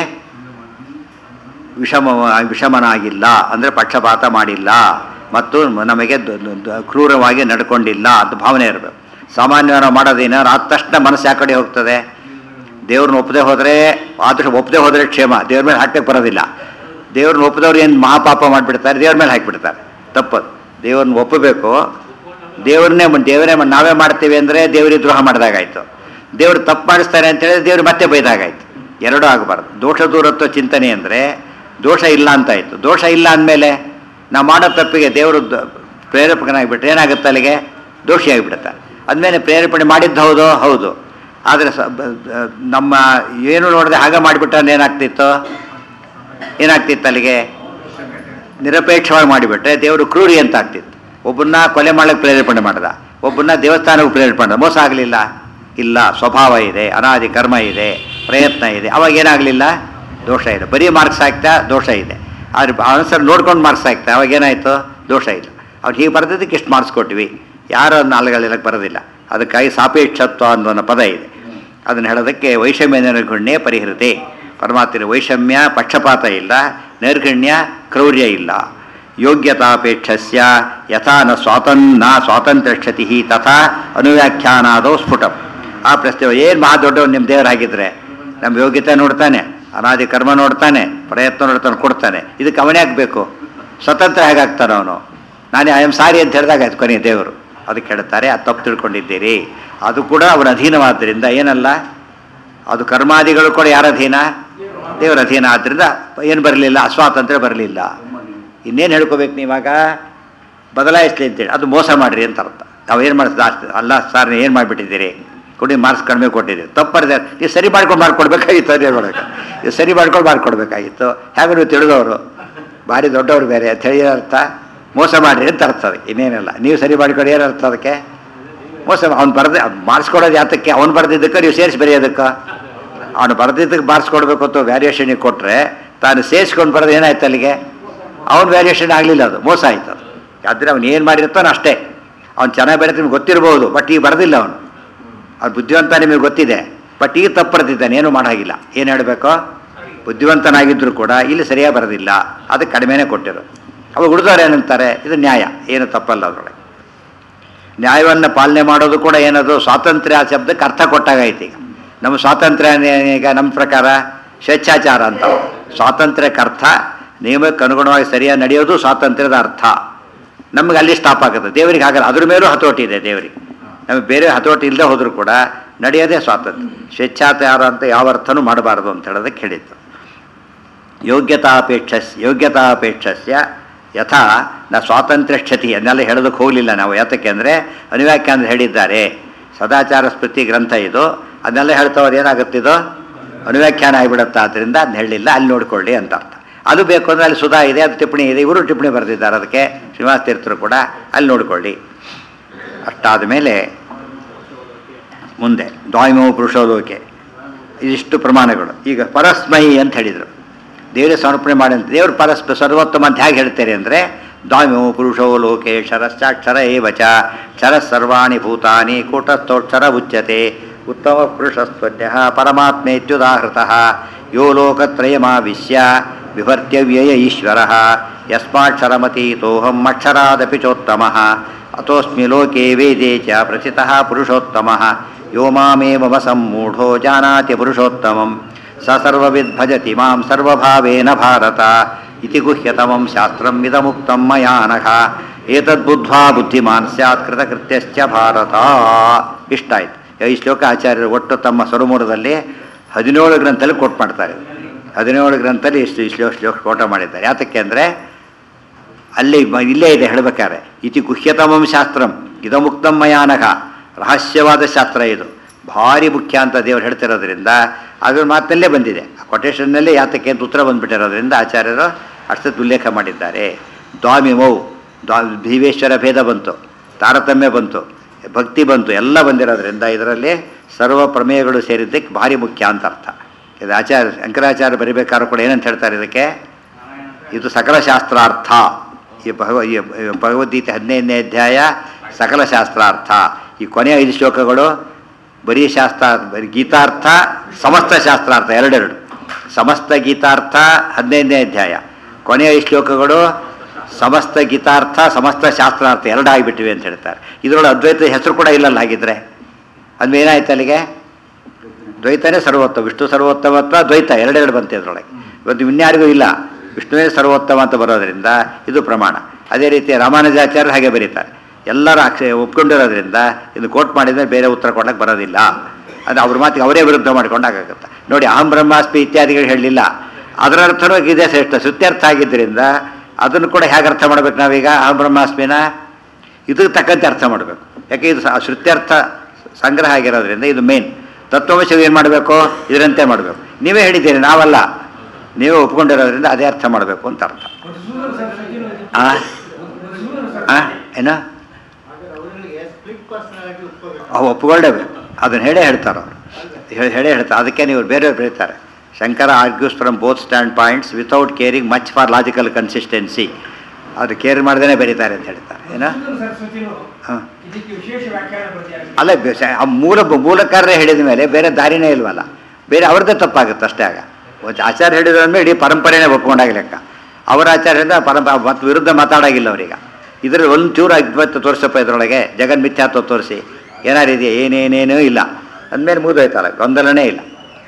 ವಿಷಮ ವಿಷಮನಾಗಿಲ್ಲ, ಅಂದರೆ ಪಕ್ಷಪಾತ ಮಾಡಿಲ್ಲ ಮತ್ತು ನಮಗೆ ಕ್ರೂರವಾಗಿ ನಡ್ಕೊಂಡಿಲ್ಲ ಅಂತ ಭಾವನೆ ಇರಬೇಕು. ಸಾಮಾನ್ಯವಾಗಿ ನಾವು ಮಾಡೋದೇನಾರು ಆದ ತಕ್ಷಣ ಮನಸ್ಸು ಯಾವ ಕಡೆ ಹೋಗ್ತದೆ? ದೇವ್ರನ್ನ ಒಪ್ಪದೆ ಹೋದರೆ, ಆದಷ್ಟು ಒಪ್ಪದೆ ಹೋದರೆ ಕ್ಷೇಮ, ದೇವ್ರ ಮೇಲೆ ಹಾಕಕ್ಕೆ ಬರೋದಿಲ್ಲ. ದೇವ್ರನ್ನ ಒಪ್ಪದವ್ರು ಏನು ಮಹಾಪಾಪ ಮಾಡಿಬಿಡ್ತಾರೆ, ದೇವ್ರ ಮೇಲೆ ಹಾಕಿಬಿಡ್ತಾರೆ. ತಪ್ಪದು. ದೇವ್ರನ್ನ ಒಪ್ಪಬೇಕು. ದೇವ್ರನ್ನೇ ದೇವರೇ ನಾವೇ ಮಾಡ್ತೀವಿ ಅಂದರೆ ದೇವರಿಗೆ ದ್ರೋಹ ಮಾಡಿದಾಗಾಯ್ತು. ದೇವ್ರು ತಪ್ಪು ಮಾಡಿಸ್ತಾರೆ ಅಂತೇಳಿದ್ರೆ ದೇವ್ರು ಮತ್ತೆ ಬೈದಾಗಾಯ್ತು. ಎರಡೂ ಆಗಬಾರ್ದು. ದೋಷ ದೂರತ್ವ ಚಿಂತನೆ ಅಂದರೆ ದೋಷ ಇಲ್ಲ ಅಂತಾಯಿತು. ದೋಷ ಇಲ್ಲ ಅಂದಮೇಲೆ ನಾವು ಮಾಡೋ ತಪ್ಪಿಗೆ ದೇವರು ಪ್ರೇರೇಪಕನಾಗಿಬಿಟ್ರೆ ಏನಾಗುತ್ತೆ? ಅಲ್ಲಿಗೆ ದೋಷಿ ಆಗಿಬಿಡುತ್ತಾರೆ. ಅಂದಮೇಲೆ ಪ್ರೇರೇಪಣೆ ಮಾಡಿದ್ದು ಹೌದು ಹೌದು, ಆದರೆ ಸ ನಮ್ಮ ಏನು ನೋಡದೆ ಹಾಗೆ ಮಾಡಿಬಿಟ್ರೆ ಏನಾಗ್ತಿತ್ತು ಏನಾಗ್ತಿತ್ತು ಅಲ್ಲಿಗೆ ನಿರಪೇಕ್ಷವಾಗಿ ಮಾಡಿಬಿಟ್ರೆ ದೇವರು ಕ್ರೂರಿ ಅಂತ ಆಗ್ತಿತ್ತು. ಒಬ್ಬನ್ನ ಕೊಲೆ ಮಾಡಲಿಕ್ಕೆ ಪ್ರೇರೇಪಣೆ ಮಾಡ್ದ, ಒಬ್ಬನ್ನ ದೇವಸ್ಥಾನಕ್ಕೆ ಪ್ರೇರೇಪಣೆ ಮಾಡ್ದ. ಮೋಸ ಆಗಲಿಲ್ಲ? ಇಲ್ಲ. ಸ್ವಭಾವ ಇದೆ, ಅನಾದಿ ಕರ್ಮ ಇದೆ, ಪ್ರಯತ್ನ ಇದೆ. ಅವಾಗ ಏನಾಗಲಿಲ್ಲ? ದೋಷ ಇದೆ. ಬರೀ ಮಾರ್ಕ್ಸ್ ಹಾಕ್ತಾ ದೋಷ ಇದೆ. ಆದ್ರೆ ಆನ್ಸರ್ ನೋಡ್ಕೊಂಡು ಮಾರ್ಕ್ಸ್ ಹಾಕ್ತಾ ಅವಾಗ ಏನಾಯಿತು? ದೋಷ ಇಲ್ಲ. ಅವ್ನು ಹೀಗೆ ಬರೆದಿದ್ದಕ್ಕೆ ಇಷ್ಟು ಮಾರ್ಕ್ಸ್ ಕೊಟ್ವಿ, ಯಾರೋ ನಾಲ್ಗಳಿಲ್ಲಕ್ಕೆ ಬರೋದಿಲ್ಲ. ಅದಕ್ಕಾಗಿ ಸಾಪೇಕ್ಷತ್ವ ಅನ್ನೋ ಪದ ಇದೆ. ಅದನ್ನು ಹೇಳೋದಕ್ಕೆ ವೈಷಮ್ಯ ನಿರ್ಗಣ್ಯ ಪರಿಹೃತೆ. ಪರಮಾತ್ಮನ ವೈಷಮ್ಯ ಪಕ್ಷಪಾತ ಇಲ್ಲ, ನಿರ್ಗಣ್ಯ ಕ್ರೌರ್ಯ ಇಲ್ಲ. ಯೋಗ್ಯತಾಪೇಕ್ಷಸ್ಯ ಯಥಾ ನ ಸ್ವಾತನ್ ನ ಸ್ವಾತಂತ್ರ್ಯಕ್ಷತಿ ತಥಾ ಅನುವ್ಯಾಖ್ಯಾನಾದೋ ಸ್ಫುಟಂ. ಆ ಪ್ರಶ್ನೆ ಏನು ಮಹಾ ದೊಡ್ಡವನು ನಿಮ್ಮ ದೇವರು ಆಗಿದ್ರೆ, ನಮ್ಮ ಯೋಗ್ಯತೆ ನೋಡ್ತಾನೆ, ಅನಾದಿ ಕರ್ಮ ನೋಡ್ತಾನೆ, ಪ್ರಯತ್ನ ನೋಡ್ತಾನೆ, ಕೊಡ್ತಾನೆ. ಇದಕ್ಕೆ ಅವನೇ ಆಗಬೇಕು. ಸ್ವತಂತ್ರ ಹೇಗಾಗ್ತಾನೆ ಅವನು? ನಾನೇ ಐ ಆಮ್ ಸಾರಿ ಅಂತ ಹೇಳಿದಾಗ ಆಯ್ತು ಕೊನೆಯ ದೇವರು. ಅದಕ್ಕೆ ಹೇಳ್ತಾರೆ, ಅದು ತಪ್ಪು ತಿಳ್ಕೊಂಡಿದ್ದೀರಿ. ಅದು ಕೂಡ ಅವನ ಅಧೀನವಾದ್ದರಿಂದ ಏನಲ್ಲ, ಅದು ಕರ್ಮಾದಿಗಳು ಕೂಡ ಯಾರ ಅಧೀನ? ದೇವರ ಅಧೀನ. ಆದ್ದರಿಂದ ಏನು ಬರಲಿಲ್ಲ? ಅಸ್ವಾತಂತ್ರ್ಯ ಬರಲಿಲ್ಲ. ಇನ್ನೇನು ಹೇಳ್ಕೋಬೇಕು ನೀವಾಗ? ಬದಲಾಯಿಸ್ಲಿ ಅಂತೇಳಿ ಅದು ಮೋಸ ಮಾಡಿರಿ ಅಂತ ಅರ್ಥ. ನಾವು ಏನು ಮಾಡಿಸ್ದ? ಅಲ್ಲ ಸರ್, ಏನು ಮಾಡಿಬಿಟ್ಟಿದ್ದೀರಿ, ಕೊಡಿ ಮಾರ್ಕ್ಸ್ ಕಡಿಮೆ ಕೊಟ್ಟಿದ್ದೀರಿ, ತಪ್ಪರಿದೆ, ನೀವು ಸರಿ ಮಾಡ್ಕೊಂಡು ಮಾಡ್ಕೊಡ್ಬೇಕಾಗಿತ್ತು. ಅದೇ ಮಾಡೋಕೆ ನೀವು ಸರಿ ಮಾಡ್ಕೊಂಡು ಮಾಡ್ಕೊಡ್ಬೇಕಾಗಿತ್ತು. ಹೇಗೆ ನೀವು ತಿಳಿದವರು, ಭಾರಿ ದೊಡ್ಡವರು ಬೇರೆ ಅಂತ ಹೇಳಿ ಅರ್ಥ. ಮೋಸ ಮಾಡಿರಿ ಅಂತ ಅರ್ಥ. ಅದಕ್ಕೆ ಇನ್ನೇನಿಲ್ಲ. ನೀವು ಸರಿ ಮಾಡಿಕೊಡಿ ಏನು ಅರ್ಥ? ಅದಕ್ಕೆ ಮೋಸ. ಅವ್ನು ಬರೆದ ಮಾರ್ಕ್ಸ್ ಕೊಡೋದು ಯಾತಕ್ಕೆ? ಅವ್ನು ಬರೆದಿದ್ದಕ್ಕೆ ನೀವು ಸೇರಿಸಿ ಬರೆಯೋದಕ್ಕೆ. ಅವನು ಬರೆದಿದ್ದಕ್ಕೆ ಮಾರ್ಕ್ಸ್ ಕೊಡಬೇಕು ಅಂತ ವ್ಯಾಲ್ಯೂಯೇಷನಿಗೆ ಕೊಟ್ಟರೆ ತಾನು ಸೇರಿಸ್ಕೊಂಡು ಬರೋದು ಏನಾಯ್ತು ಅಲ್ಲಿಗೆ? ಅವ್ನು ವ್ಯಾಲ್ಯೂಯೇಷನ್ ಆಗಲಿಲ್ಲ, ಅದು ಮೋಸ ಆಯ್ತು. ಅದು ಆದರೆ ಅವ್ನು ಏನು ಮಾಡಿರ್ತಾನೆ ಅಷ್ಟೇ. ಅವ್ನು ಚೆನ್ನಾಗಿ ಬರೆದು ನಿಮ್ಗೆ ಗೊತ್ತಿರ್ಬೋದು, ಬಟ್ ಈಗ ಬರೆದಿಲ್ಲ ಅವನು. ಅವ್ನು ಬುದ್ಧಿವಂತ ನಿಮಗೆ ಗೊತ್ತಿದೆ, ಬಟ್ ಈಗ ತಪ್ಪು ಬರೆದಿದ್ದಾನೆ, ಏನೂ ಮಾಡೋಂಗಿಲ್ಲ. ಏನು ಹೇಳಬೇಕು? ಬುದ್ಧಿವಂತನಾಗಿದ್ದರೂ ಕೂಡ ಇಲ್ಲಿ ಸರಿಯಾಗಿ ಬರೋದಿಲ್ಲ, ಅದಕ್ಕೆ ಕಡಿಮೆನೇ ಕೊಟ್ಟಿರು. ಅವಾಗ ಉಳಿದವ್ರು ಏನಂತಾರೆ? ಇದು ನ್ಯಾಯ, ಏನು ತಪ್ಪಲ್ಲ ಅದರೊಳಗೆ. ನ್ಯಾಯವನ್ನು ಪಾಲನೆ ಮಾಡೋದು ಕೂಡ ಏನದು? ಸ್ವಾತಂತ್ರ್ಯ ಶಬ್ದಕ್ಕೆ ಅರ್ಥ ಕೊಟ್ಟಾಗೈತಿ. ಈಗ ನಮ್ಮ ಸ್ವಾತಂತ್ರ್ಯ ಈಗ ನಮ್ಮ ಪ್ರಕಾರ ಸ್ವೇಚ್ಛಾಚಾರ ಅಂತ. ಸ್ವಾತಂತ್ರ್ಯಕ್ಕೆ ಅರ್ಥ ನಿಯಮಕ್ಕೆ ಅನುಗುಣವಾಗಿ ಸರಿಯಾಗಿ ನಡೆಯೋದು ಸ್ವಾತಂತ್ರ್ಯದ ಅರ್ಥ. ನಮಗೆ ಅಲ್ಲಿ ಸ್ಟಾಪ್ ಆಗುತ್ತೆ, ದೇವರಿಗೆ ಆಗಲ್ಲ. ಅದ್ರ ಮೇಲೂ ಹತೋಟಿ ಇದೆ ದೇವರಿಗೆ. ನಮಗೆ ಬೇರೆ ಹತೋಟಿ ಇಲ್ಲದೆ ಹೋದರೂ ಕೂಡ ನಡೆಯೋದೇ ಸ್ವಾತಂತ್ರ್ಯ. ಸ್ವೇಚ್ಛಾಚಾರ ಅಂತ ಯಾವ ಅರ್ಥನೂ ಮಾಡಬಾರದು ಅಂತ ಹೇಳೋದಕ್ಕೆ ಹೇಳಿತ್ತು. ಯೋಗ್ಯತಾಪೇಕ್ಷ ಯೋಗ್ಯತಾಪೇಕ್ಷಸ್ಯ ಯಥಾ ನಾ ಸ್ವಾತಂತ್ರ್ಯ ಕ್ಷತಿ ಅದನ್ನೆಲ್ಲ ಹೇಳೋದಕ್ಕೆ ಹೋಗಲಿಲ್ಲ ನಾವು. ಯಾತಕ್ಕೆ ಅಂದರೆ ಅನಿವಾಕ್ಯ ಅಂದರೆ ಹೇಳಿದ್ದಾರೆ. ಸದಾಚಾರ ಸ್ಮೃತಿ ಗ್ರಂಥ ಇದು, ಅದನ್ನೆಲ್ಲ ಹೇಳ್ತವ್ರು ಏನಾಗುತ್ತಿದೋ ಅನುವ್ಯಾಖ್ಯಾನ ಆಗಿಬಿಡುತ್ತೆ. ಆದ್ದರಿಂದ ಅದನ್ನ ಹೇಳಲಿಲ್ಲ, ಅಲ್ಲಿ ನೋಡ್ಕೊಳ್ಳಿ ಅಂತ ಅರ್ಥ. ಅದು ಬೇಕು ಅಂದರೆ ಅಲ್ಲಿ ಸುಧಾ ಇದೆ, ಅದು ಟಿಪ್ಪಣಿ ಇದೆ, ಇವರು ಟಿಪ್ಪಣಿ ಬರೆದಿದ್ದಾರೆ ಅದಕ್ಕೆ, ಶ್ರೀನಿವಾಸ ತೀರ್ಥರು ಕೂಡ, ಅಲ್ಲಿ ನೋಡ್ಕೊಳ್ಳಿ. ಅಷ್ಟಾದ ಮೇಲೆ ಮುಂದೆ ದ್ವಾಯಿಮೋ ಪುರುಷೋಲೋಕೆ ಇದಿಷ್ಟು ಪ್ರಮಾಣಗಳು. ಈಗ ಪರಸ್ಮೈ ಅಂತ ಹೇಳಿದರು, ದೇವರಿಗೆ ಸಮರ್ಪಣೆ ಮಾಡಿ ಅಂತ. ದೇವರು ಪರಸ್ಮ ಸರ್ವೋತ್ತಮ ಅಂತ ಹೇಗೆ ಹೇಳ್ತಾರೆ ಅಂದರೆ ದ್ವಾಯಿಮೋ ಪುರುಷೋ ಲೋಕೆ ಕ್ಷರಶ್ಚಾಕ್ಷರ ಏವಚ ಕ್ಷರ ಸರ್ವಾಣಿ ಭೂತಾನಿ ಕೂಟಸ್ಥೋಕ್ಷರ ಉಚ್ಯತೆ ಉತ್ತಮ ಪುರುಷಸ್ತ್ವನ್ಯ ಪರಮಾತ್ಮೇತ್ಯುದಾಹೃತಃ ಯೋ ಲೋಕತ್ರಯಮಾವಿಶ್ಯ ವಿಭರ್ತ್ಯವ್ಯಯ ಈಶ್ವರ ಯಸ್ಮಾಕ್ಷರಮತೀತೋಹಂ ಅಕ್ಷರಾದಪಿ ಚೋತ್ತಮಃ ಅತೋಸ್ಮಿ ಲೋಕೆ ವೇದೇ ಚ ಪ್ರಚಿತಃ ಪುರುಷೋತ್ತಮಃ ಯೋ ಮಾಮೇವ ಸಂಮೂಢೋ ಜಾನಾತಿ ಪುರುಷೋತ್ತಮಂ ಸ ಸರ್ವವಿದ್ ಭಜತಿ ಮಾಂ ಸರ್ವಭಾವೇನ ಭಾರತ ಇತಿ ಗುಹ್ಯತಮಂ ಶಾಸ್ತ್ರಂ ಇದಮುಕ್ತಂ ಮಯಾ ನಘ ಏತದ್ಬುದ್ಧ್ವಾ ಬುದ್ಧಿಮಾನ್ ಸ್ಯಾತ್ ಕೃತಕೃತ್ಯಶ್ಚ ಭಾರತ. ಇಷ್ಟ ಆಯ್ತು. ಈ ಶ್ಲೋಕ ಆಚಾರ್ಯರು ಒಟ್ಟು ತಮ್ಮ ಸ್ವರಮೂಲದಲ್ಲಿ ಹದಿನೇಳು ಗ್ರಂಥದಲ್ಲಿ ಕೋಟ್ ಮಾಡ್ತಾರೆ. ಹದಿನೇಳು ಗ್ರಂಥದಲ್ಲಿ ಇಷ್ಟು ಈ ಶ್ಲೋಕ ಶ್ಲೋಕ ಕೋಟ ಮಾಡಿದ್ದಾರೆ. ಯಾತಕ್ಕೆ ಅಂದರೆ ಅಲ್ಲಿ ಇಲ್ಲೇ ಇದೆ ಹೇಳಬೇಕಾದ್ರೆ ಇತಿ ಗುಹ್ಯತಮಂ ಶಾಸ್ತ್ರಂ ಇದಮುಕ್ತಂ ಮಯಾ ನಘ. ರಹಸ್ಯವಾದ ಶಾಸ್ತ್ರ ಇದು, ಭಾರಿ ಮುಖ್ಯ ಅಂತ ದೇವರು ಹೇಳ್ತಿರೋದ್ರಿಂದ ಅದ್ರ ಮಾತಲ್ಲೇ ಬಂದಿದೆ. ಆ ಕೊಟೇಶನ್ನಲ್ಲೇ ಯಾತಕ್ಕೆ ಅಂತ ಉತ್ತರ ಬಂದುಬಿಟ್ಟಿರೋದ್ರಿಂದ ಆಚಾರ್ಯರು ಅಷ್ಟೊತ್ತು ಉಲ್ಲೇಖ ಮಾಡಿದ್ದಾರೆ. ದ್ವಾಮಿಮೌ ದ್ವಾ ಭೀವೇಶ್ವರ ಭೇದ ಬಂತು, ತಾರತಮ್ಯ ಬಂತು, ಭಕ್ತಿ ಬಂತು, ಎಲ್ಲ ಬಂದಿರೋದ್ರಿಂದ ಇದರಲ್ಲಿ ಸರ್ವ ಪ್ರಮೇಯಗಳು ಸೇರಿದ್ದಕ್ಕೆ ಭಾರಿ ಮುಖ್ಯ ಅಂತ ಅರ್ಥ. ಇದು ಆಚಾರ್ಯ ಶಂಕರಾಚಾರ್ಯ ಬರಿಬೇಕಾದ್ರೂ ಕೂಡ ಏನಂತ ಹೇಳ್ತಾರೆ ಇದಕ್ಕೆ, ಇದು ಸಕಲ ಶಾಸ್ತ್ರಾರ್ಥ. ಈ ಭಗವ ಈ ಭಗವದ್ಗೀತೆ ಹದಿನೈದನೇ ಅಧ್ಯಾಯ ಸಕಲ ಶಾಸ್ತ್ರಾರ್ಥ. ಈ ಕೊನೆಯ ಐದು ಶ್ಲೋಕಗಳು ಬರೀ ಶಾಸ್ತ್ರ, ಬರೀ ಗೀತಾರ್ಥ, ಸಮಸ್ತ ಶಾಸ್ತ್ರಾರ್ಥ ಎರಡೆರಡು. ಸಮಸ್ತ ಗೀತಾರ್ಥ ಹದಿನೈದನೇ ಅಧ್ಯಾಯ, ಕೊನೆಯ ಐದು ಶ್ಲೋಕಗಳು ಸಮಸ್ತ ಗೀತಾರ್ಥ ಸಮಸ್ತ ಶಾಸ್ತ್ರಾರ್ಥ ಎರಡು ಆಗಿಬಿಟ್ಟಿವೆ ಅಂತ ಹೇಳ್ತಾರೆ. ಇದರೊಳಗೆ ಅದ್ವೈತ ಹೆಸರು ಕೂಡ ಇಲ್ಲಲ್ಲ. ಹಾಗಿದ್ರೆ ಅದು ಏನಾಯ್ತು ಅಲ್ಲಿಗೆ? ದ್ವೈತನೇ ಸರ್ವೋತ್ತಮ, ವಿಷ್ಣು ಸರ್ವೋತ್ತಮತ್ವ ದ್ವೈತ ಎರಡೆರಡು ಬಂತೆ ಅದರೊಳಗೆ. ಇವತ್ತು ಇನ್ಯಾರಿಗೂ ಇಲ್ಲ, ವಿಷ್ಣುವೇ ಸರ್ವೋತ್ತಮ ಅಂತ ಬರೋದರಿಂದ ಇದು ಪ್ರಮಾಣ. ಅದೇ ರೀತಿ ರಾಮಾನುಜಾಚಾರ್ಯರು ಹಾಗೆ ಬರೀತಾರೆ. ಎಲ್ಲರೂ ಅಕ್ಷ ಒಪ್ಕೊಂಡಿರೋದ್ರಿಂದ ಇದು ಕೋಟ್ ಮಾಡಿದರೆ ಬೇರೆ ಉತ್ತರ ಕೊಡೋಕ್ಕೆ ಬರೋದಿಲ್ಲ. ಅದು ಅವ್ರ ಮಾತಿಗೆ ಅವರೇ ವಿರುದ್ಧ ಮಾಡ್ಕೊಂಡಾಗುತ್ತೆ. ನೋಡಿ, ಅಹಂ ಬ್ರಹ್ಮಾಸ್ಮಿ ಇತ್ಯಾದಿಗಳು ಹೇಳಲಿಲ್ಲ, ಅದರ ಅರ್ಥನೂ ಇದೇ ಶ್ರೇಷ್ಠ. ಸುತ್ಯರ್ಥ ಆಗಿದ್ದರಿಂದ ಅದನ್ನು ಕೂಡ ಹೇಗೆ ಅರ್ಥ ಮಾಡಬೇಕು ನಾವೀಗ? ಅಹಂ ಬ್ರಹ್ಮಾಸ್ಮಿನ ಇದಕ್ಕೆ ತಕ್ಕಂತೆ ಅರ್ಥ ಮಾಡಬೇಕು. ಯಾಕೆ ಇದು ಶ್ರುತ್ಯರ್ಥ ಸಂಗ್ರಹ ಆಗಿರೋದ್ರಿಂದ ಇದು ಮೇನ್. ತತ್ವವಶವು ಏನು ಮಾಡಬೇಕು? ಇದರಂತೆ ಮಾಡಬೇಕು. ನೀವೇ ಹೇಳಿದ್ದೀರಿ, ನಾವಲ್ಲ, ನೀವೇ ಒಪ್ಕೊಂಡಿರೋದ್ರಿಂದ ಅದೇ ಅರ್ಥ ಮಾಡಬೇಕು ಅಂತ ಅರ್ಥ. ಹಾಂ ಹಾಂ ಏನೋ ಅವು ಒಪ್ಕೊಳ್ಳೇಬೇಕು, ಅದನ್ನು ಹೇಳೇ ಹೇಳ್ತಾರೆ ಅವರು, ಹೇಳೇ ಹೇಳ್ತಾರೆ. ಅದಕ್ಕೆ ನೀವು ಬೇರೆಯವ್ರು ಬರೀತಾರೆ, Shankara argues from both stand points without caring much for logical consistency. ಅದು ಕೇರ್ ಮಾಡ್ದೇ ಬರೀತಾರೆ ಅಂತ ಹೇಳ್ತಾರೆ. ಏನೋ ಹಾಂ ಅಲ್ಲ, ಆ ಮೂಲ ಮೂಲಕಾರರೇ ಹೇಳಿದ ಮೇಲೆ ಬೇರೆ ದಾರಿನೇ ಇಲ್ವಲ್ಲ, ಬೇರೆ ಅವ್ರದ್ದೇ ತಪ್ಪಾಗುತ್ತೆ ಅಷ್ಟೇ. ಆಗ ಆಚಾರ್ಯ ಹೇಳಿದ್ರ ಮೇಲೆ ಇಡೀ ಪರಂಪರೆನೇ ಒಪ್ಕೊಂಡಾಗ ಲೆಕ್ಕ. ಅವರ ಆಚಾರ್ಯದಿಂದ ಪರಂಪ ಮತ್ತು ವಿರುದ್ಧ ಮಾತಾಡಾಗಿಲ್ಲ ಅವರೀಗ. ಇದರಲ್ಲಿ ಒಂದು ಚೂರು ಅದ್ವೈತ ತೋರಿಸಪ್ಪ, ಇದರೊಳಗೆ ಜಗನ್ಮಿಥ್ಯಾತ್ವ ತೋರಿಸಿ ಏನಾರು ಇದೆಯಾ? ಏನೇನೇನೂ ಇಲ್ಲ. ಅಂದಮೇಲೆ ಮುಗಿದೋಯ್ತಲ್ಲ, ಗೊಂದಲನೇ ಇಲ್ಲ.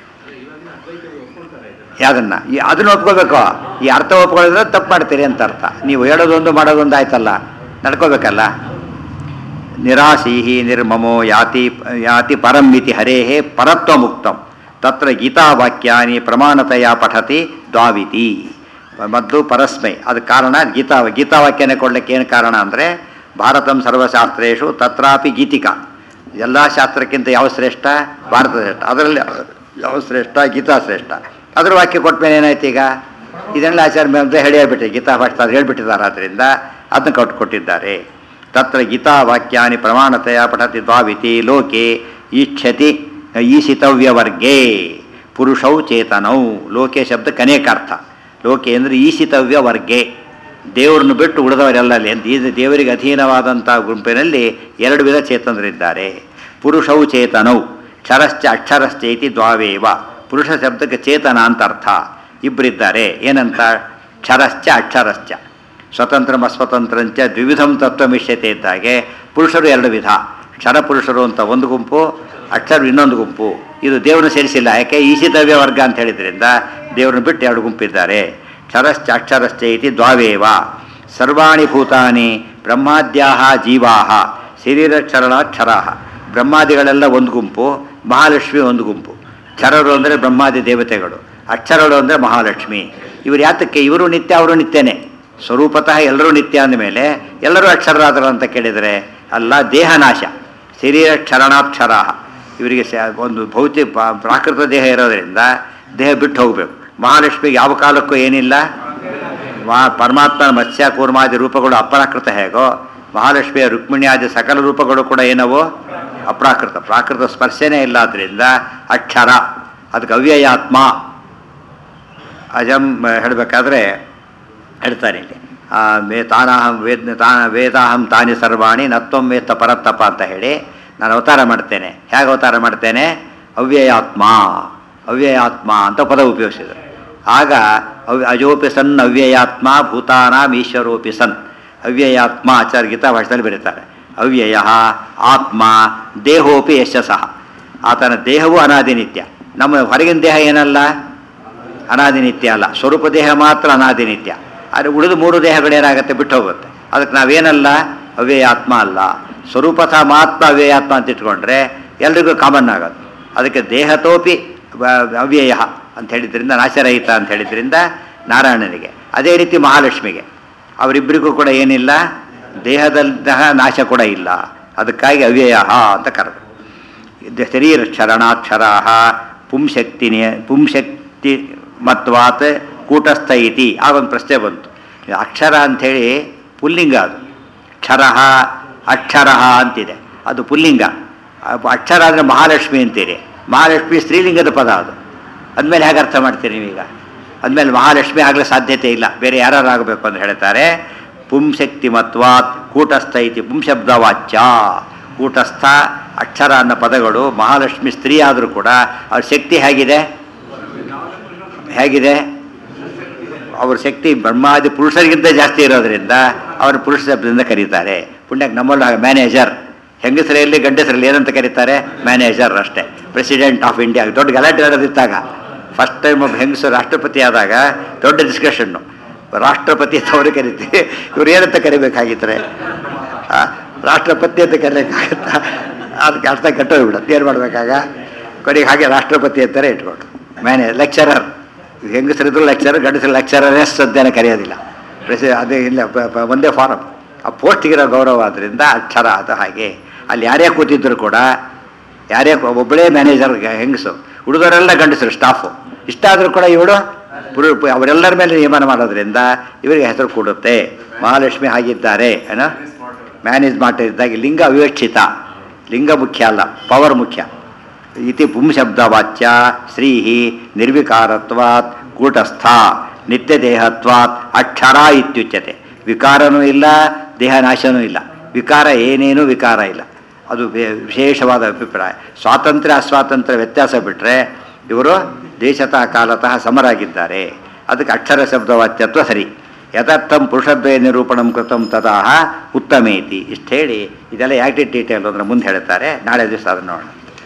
ಯಾವುದನ್ನು ಈ ಅದನ್ನು ಒಪ್ಕೋಬೇಕು. ಈ ಅರ್ಥ ಒಪ್ಕೊಳ್ಳಿದ್ರೆ ತಪ್ಪು ಮಾಡ್ತೀರಿ ಅಂತ ಅರ್ಥ. ನೀವು ಹೇಳೋದೊಂದು ಮಾಡೋದೊಂದು ಆಯ್ತಲ್ಲ, ನಡ್ಕೋಬೇಕಲ್ಲ. ನಿರಾಸೀಹಿ ನಿರ್ಮಮೋ ಯಾತಿ ಯಾತಿ ಪರಂ ಇತಿ ಹರೇಹೇ ಪರತ್ವ ಮುಕ್ತಂ ತತ್ರ ಗೀತಾವಾಕ್ಯಾನಿ ಪ್ರಮಾಣತೆಯ ಪಠತಿ ದ್ವಾವಿತಿ. ಮತ್ತು ಪರಸ್ಮೈ, ಅದು ಕಾರಣ ಗೀತಾ ಗೀತಾವಾಕ್ಯನೇ ಕೊಡಲಿಕ್ಕೆ ಏನು ಕಾರಣ ಅಂದರೆ ಭಾರತಂ ಸರ್ವಶಾಸ್ತ್ರೇಶು ತತ್ರಾಪಿ ಗೀತಿಕಾ. ಎಲ್ಲ ಶಾಸ್ತ್ರಕ್ಕಿಂತ ಯಾವ ಶ್ರೇಷ್ಠ? ಭಾರತ ಶ್ರೇಷ್ಠ. ಅದರಲ್ಲಿ ಯಾವ ಶ್ರೇಷ್ಠ? ಗೀತಾ ಶ್ರೇಷ್ಠ. ಅದ್ರ ವಾಕ್ಯ ಕೊಟ್ಟ ಮೇಲೆ ಏನಾಯ್ತು ಈಗ? ಇದನ್ನೆಲ್ಲ ಆಚಾರ್ಯ ಮೇಲೆ ಹೇಳಿ ಹೇಳ್ಬಿಟ್ಟೆ, ಗೀತಾ ಭಾಷೆ ಅದು ಹೇಳ್ಬಿಟ್ಟಿದ್ದಾರೆ. ಆದ್ದರಿಂದ ಅದನ್ನು ಕೊಟ್ಟು ಕೊಟ್ಟಿದ್ದಾರೆ. ತತ್ರ ಗೀತಾ ವಾಕ್ಯಾನಿ ಪ್ರಮಾಣತೆಯ ಪಠತಿ ದ್ವಾವಿತಿ ಲೋಕೆ ಈಕ್ಷತಿ ಈಶಿತವ್ಯವರ್ಗೇ ಪುರುಷೌ ಚೇತನೌ. ಲೋಕೆ ಶಬ್ದಕ್ಕೆ ಅನೇಕ ಅರ್ಥ. ಲೋಕೆ ಅಂದರೆ ಈಶಿತವ್ಯ ವರ್ಗೆ, ದೇವರನ್ನು ಬಿಟ್ಟು ಉಳಿದವರೆಲ್ಲಲ್ಲಿ ಅಂತ. ಇದು ದೇವರಿಗೆ ಅಧೀನವಾದಂಥ ಗುಂಪಿನಲ್ಲಿ ಎರಡು ವಿಧ ಚೇತನರಿದ್ದಾರೆ. ಪುರುಷೌ ಚೇತನೌ ಕ್ಷರಶ್ಚ ಅಕ್ಷರಶ್ಚೈತಿ ದ್ವಾವೇವ. ಪುರುಷ ಶಬ್ದಕ್ಕೆ ಚೇತನ ಅಂತ ಅರ್ಥ. ಇಬ್ಬರಿದ್ದಾರೆ. ಏನಂತ? ಕ್ಷರಶ್ಚ ಅಕ್ಷರಶ್ಚ. ಸ್ವತಂತ್ರ ಅಸ್ವತಂತ್ರಂಚ ದ್ವಿವಿಧಂ ತತ್ವಮಿಷ್ಯತೆ ಇದ್ದಾಗೆ ಪುರುಷರು ಎರಡು ವಿಧ. ಕ್ಷರ ಪುರುಷರು ಅಂತ ಒಂದು ಗುಂಪು, ಅಕ್ಷರ ಇನ್ನೊಂದು ಗುಂಪು. ಇದು ದೇವರನ್ನು ಸೇರಿಸಿಲ್ಲ. ಯಾಕೆ? ಈಶಿತವ್ಯ ವರ್ಗ ಅಂತ ಹೇಳಿದ್ರಿಂದ ದೇವರನ್ನು ಬಿಟ್ಟು ಎರಡು ಗುಂಪಿದ್ದಾರೆ. ಕ್ಷರಶ್ಚ ಅಕ್ಷರಶ್ಚ ಇತಿ ದ್ವಾವೇವ. ಸರ್ವಾಣಿ ಭೂತಾನಿ ಬ್ರಹ್ಮಾದ್ಯಾಹ ಜೀವಾಹ ಶರೀರಕ್ಷರಣಾಕ್ಷರಾಹ. ಬ್ರಹ್ಮಾದಿಗಳೆಲ್ಲ ಒಂದು ಗುಂಪು, ಮಹಾಲಕ್ಷ್ಮಿ ಒಂದು ಗುಂಪು. ಕ್ಷರರು ಅಂದರೆ ಬ್ರಹ್ಮಾದಿ ದೇವತೆಗಳು, ಅಕ್ಷರಗಳು ಅಂದರೆ ಮಹಾಲಕ್ಷ್ಮಿ. ಇವರು ಯಾತಕ್ಕೆ? ಇವರು ನಿತ್ಯ, ಅವರು ನಿತ್ಯನೇ. ಸ್ವರೂಪತಃ ಎಲ್ಲರೂ ನಿತ್ಯ ಅಂದಮೇಲೆ ಎಲ್ಲರೂ ಅಕ್ಷರರಾದರು ಅಂತ ಕೇಳಿದರೆ ಅಲ್ಲ, ದೇಹನಾಶ. ಶರೀರ ಕ್ಷರಣಾಕ್ಷರ. ಇವರಿಗೆ ಸ ಒಂದು ಭೌತಿಕ ಪ್ರಾಕೃತ ದೇಹ ಇರೋದರಿಂದ ದೇಹ ಬಿಟ್ಟು ಹೋಗಬೇಕು. ಮಹಾಲಕ್ಷ್ಮಿಗೆ ಯಾವ ಕಾಲಕ್ಕೂ ಏನಿಲ್ಲ, ಮಾ ಪರಮಾತ್ಮನ ಮತ್ಸ್ಯ ಕೂರ್ಮಾದಿ ರೂಪಗಳು ಅಪರಾಕೃತ ಹೇಗೋ, ಮಹಾಲಕ್ಷ್ಮಿಯ ರುಕ್ಮಿಣಿಯಾದಿ ಸಕಲ ರೂಪಗಳು ಕೂಡ ಏನವು ಅಪ್ರಾಕೃತ. ಪ್ರಾಕೃತ ಸ್ಪರ್ಶನೇ ಇಲ್ಲ. ಆದ್ದರಿಂದ ಅಕ್ಷರ. ಅದಕ್ಕೆ ಅವ್ಯಯಾತ್ಮ. ಅಜಂ ಹೇಳಬೇಕಾದ್ರೆ ಹೇಳ್ತಾರೆ ಇಲ್ಲಿ, ವೇ ತಾನಾಹಂ ವೇದ ತಾ ವೇದಾಹಂ ತಾನಿ ಸರ್ವಾಣಿ ನತ್ವಂ ವೇತ್ತ ಪರತ್ತಪ್ಪ ಅಂತ ಹೇಳಿ ನಾನು ಅವತಾರ ಮಾಡ್ತೇನೆ. ಹೇಗೆ ಅವತಾರ ಮಾಡ್ತೇನೆ? ಅವ್ಯಯಾತ್ಮ. ಅವ್ಯಯಾತ್ಮ ಅಂತ ಪದ ಉಪಯೋಗಿಸಿದರು. ಆಗ ಅವ್ಯ ಅಜೋಪಿ ಸನ್ ಅವ್ಯಯಾತ್ಮ ಭೂತಾನಾಂ ಈಶ್ವರೋಪಿ ಸನ್. ಅವ್ಯಯಾತ್ಮ ಆಚಾರ್ಯ ಗೀತಾ ಭಾಷೆಯಲ್ಲಿ ಬರೀತಾರೆ. ಅವ್ಯಯ ಆತ್ಮ ದೇಹೋಪಿ ಯಶಸ್ಸಃ. ಆತನ ದೇಹವೂ ಅನಾದಿ ನಿತ್ಯ. ನಮ್ಮ ಹೊರಗಿನ ದೇಹ ಏನಲ್ಲ, ಅನಾದಿ ನಿತ್ಯ ಅಲ್ಲ. ಸ್ವರೂಪ ದೇಹ ಮಾತ್ರ ಅನಾದಿ ನಿತ್ಯ. ಆದರೆ ಉಳಿದ ಮೂರು ದೇಹಗಳೇನಾಗುತ್ತೆ, ಬಿಟ್ಟು ಹೋಗುತ್ತೆ. ಅದಕ್ಕೆ ನಾವೇನಲ್ಲ, ಅವ್ಯಯಾತ್ಮ ಅಲ್ಲ. ಸ್ವರೂಪಥ ಮಾತ್ರ ಅವ್ಯಯಾತ್ಮ ಅಂತ ಇಟ್ಕೊಂಡ್ರೆ ಎಲ್ರಿಗೂ ಕಾಮನ್ ಆಗೋದು. ಅದಕ್ಕೆ ದೇಹತೋಪಿ ಅವ್ಯಯ ಅಂತ ಹೇಳಿದ್ರಿಂದ, ನಾಶರಹಿತ ಅಂತ ಹೇಳಿದ್ರಿಂದ ನಾರಾಯಣನಿಗೆ. ಅದೇ ರೀತಿ ಮಹಾಲಕ್ಷ್ಮಿಗೆ, ಅವರಿಬ್ಬರಿಗೂ ಕೂಡ ಏನಿಲ್ಲ, ದೇಹದಂತಹ ನಾಶ ಕೂಡ ಇಲ್ಲ. ಅದಕ್ಕಾಗಿ ಅವ್ಯಯ ಅಂತ ಕರೆದು. ಶರೀರ ಶರಣಾಕ್ಷರಾ ಪುಂಶಕ್ತಿ ಪುಂಶಕ್ತಿ ಮತ್ವಾತ್ ಕೂಟಸ್ಥ ಇತಿ. ಆಗೊಂದು ಪ್ರಶ್ನೆ ಬಂತು. ಅಕ್ಷರ ಅಂಥೇಳಿ ಪುಲ್ಲಿಂಗ, ಅದು ಕ್ಷರ ಅಕ್ಷರ ಅಂತಿದೆ, ಅದು ಪುಲ್ಲಿಂಗ. ಅಕ್ಷರ ಅಂದರೆ ಮಹಾಲಕ್ಷ್ಮಿ ಅಂತೀರಿ. ಮಹಾಲಕ್ಷ್ಮಿ ಸ್ತ್ರೀಲಿಂಗದ ಪದ ಅದು. ಅಂದಮೇಲೆ ಹೇಗೆ ಅರ್ಥ ಮಾಡ್ತೀರಿ ನೀವೀಗ? ಅಂದಮೇಲೆ ಮಹಾಲಕ್ಷ್ಮಿ ಆಗಲೇ ಸಾಧ್ಯತೆ ಇಲ್ಲ, ಬೇರೆ ಯಾರು ಆಗಬೇಕು ಅಂತ ಹೇಳ್ತಾರೆ. ಪುಂಶಕ್ತಿ ಮತ್ವಾತ್ ಕೂಟಸ್ಥ ಇತಿ ಪುಂಶಬ್ದ ವಾಚ್ಯ. ಕೂಟಸ್ಥ ಅಕ್ಷರ ಅನ್ನೋ ಪದಗಳು ಮಹಾಲಕ್ಷ್ಮಿ ಸ್ತ್ರೀ ಆದರೂ ಕೂಡ ಅವ್ರ ಶಕ್ತಿ ಹೇಗಿದೆ, ಹೇಗಿದೆ ಅವ್ರ ಶಕ್ತಿ ಬ್ರಹ್ಮಾದಿ ಪುರುಷರಿಗಿಂತ ಜಾಸ್ತಿ ಇರೋದರಿಂದ ಅವರು ಪುರುಷ ಶಬ್ದದಿಂದ ಕರೀತಾರೆ. ಪುಣ್ಯಕ್ಕೆ ನಮ್ಮಲ್ಲಿ ಮ್ಯಾನೇಜರ್, ಹೆಂಗಸರಲ್ಲಿ ಗಂಡಸರಲ್ಲಿ ಏನಂತ ಕರೀತಾರೆ? ಮ್ಯಾನೇಜರ್ ಅಷ್ಟೇ. ಪ್ರೆಸಿಡೆಂಟ್ ಆಫ್ ಇಂಡಿಯಾ ದೊಡ್ಡ ಗಲಾಟೆ ಇರೋದಿದ್ದಾಗ, ಫಸ್ಟ್ ಟೈಮ್ ಒಬ್ಬ ಹೆಂಗಸರು ರಾಷ್ಟ್ರಪತಿ ಆದಾಗ ದೊಡ್ಡ ಡಿಸ್ಕಷನ್ನು. ರಾಷ್ಟ್ರಪತಿ ಅಂತ ಅವರು ಕರಿತೀವಿ, ಇವ್ರು ಏನಂತ ಕರಿಬೇಕಾಗಿತ್ತಾರೆ? ರಾಷ್ಟ್ರಪತಿ ಅಂತ ಕರೀಬೇಕಾಗತ್ತಾ? ಅದಕ್ಕೆ ಅರ್ಥ ಕೆಟ್ಟೋಗ್ಬಿಡುತ್ತೆ. ಏನು ಮಾಡಬೇಕಾಗ ಕೊನೆಗೆ ಹಾಗೆ ರಾಷ್ಟ್ರಪತಿ ಅಂತಾರೆ ಇಟ್ಕೊಂಡು. ಮ್ಯಾನೇ ಲೆಕ್ಚರರ್, ಹೆಂಗಸರಿದ್ರು ಲೆಕ್ಚರರ್, ಗಂಡಸರು ಲೆಕ್ಚರರ್ ಎಸ್ ಸದ್ಯನ ಕರೆಯೋದಿಲ್ಲ. ಪ್ರೆಸಿ ಅದೇ ಇಲ್ಲ, ಒಂದೇ ಫಾರಮ್. ಆ ಪೋಸ್ಟಿಗಿರೋ ಗೌರವ ಆದ್ದರಿಂದ ಅಕ್ಷರ ಅದು. ಹಾಗೆ ಅಲ್ಲಿ ಯಾರೇ ಕೂತಿದ್ರು ಕೂಡ, ಯಾರೇ ಒಬ್ಬಳೇ ಮ್ಯಾನೇಜರ್ ಹೆಂಗಸು, ಹುಡುಗರೆಲ್ಲ ಗಂಡಸರು ಸ್ಟಾಫು. ಇಷ್ಟಾದರೂ ಕೂಡ ಇವಳು ಪುರು ಅವರೆಲ್ಲರ ಮೇಲೆ ನಿಯಮನ ಮಾಡೋದ್ರಿಂದ ಇವರಿಗೆ ಹೆಸರು ಕೊಡುತ್ತೆ. ಮಹಾಲಕ್ಷ್ಮಿ ಆಗಿದ್ದಾರೆ ಏನೋ ಮ್ಯಾನೇಜ್ ಮಾಡಿದ್ದಾಗಿ. ಲಿಂಗ ಅವಿವಕ್ಷಿತ, ಲಿಂಗ ಮುಖ್ಯ ಅಲ್ಲ, ಪವರ್ ಮುಖ್ಯ. ಇತಿ ಪುಂಶಬ್ದ ವಾಚ್ಯ ಶ್ರೀ ನಿರ್ವಿಕಾರತ್ವಾತ್ ಕೂಟಸ್ಥ ನಿತ್ಯದೇಹತ್ವಾತ್ ಅಕ್ಷರ ಇತ್ಯುಚ್ಯತೆ. ವಿಕಾರನೂ ಇಲ್ಲ, ದೇಹನಾಶನೂ ಇಲ್ಲ. ವಿಕಾರ ಏನೇನೂ ವಿಕಾರ ಇಲ್ಲ. ಅದು ವಿಶೇಷವಾದ ಅಭಿಪ್ರಾಯ. ಸ್ವಾತಂತ್ರ್ಯ ಅಸ್ವಾತಂತ್ರ್ಯ ವ್ಯತ್ಯಾಸ ಬಿಟ್ಟರೆ ಇವರು ದೇಶತಃ ಕಾಲತಃ ಸಮರಾಗಿದ್ದಾರೆ. ಅದಕ್ಕೆ ಅಕ್ಷರ ಶಬ್ದವಾಚ್ಯತ್ವ ಸರಿ. ಯಥಾರ್ಥಂ ಪುರುಷದ್ವಯ ನಿರೂಪಣಂ ಕೃತಂ ತದಾಹ ಉತ್ತಮೇತಿ. ಇಷ್ಟು ಹೇಳಿ ಇದೆಲ್ಲ ಯಾಕೆ ಡೀಟೇಲ್ ಅಂದರೆ ಮುಂದೆ ಹೇಳ್ತಾರೆ. ನಾಳೆ ದಿವಸ ಅದನ್ನು ನೋಡೋಣ.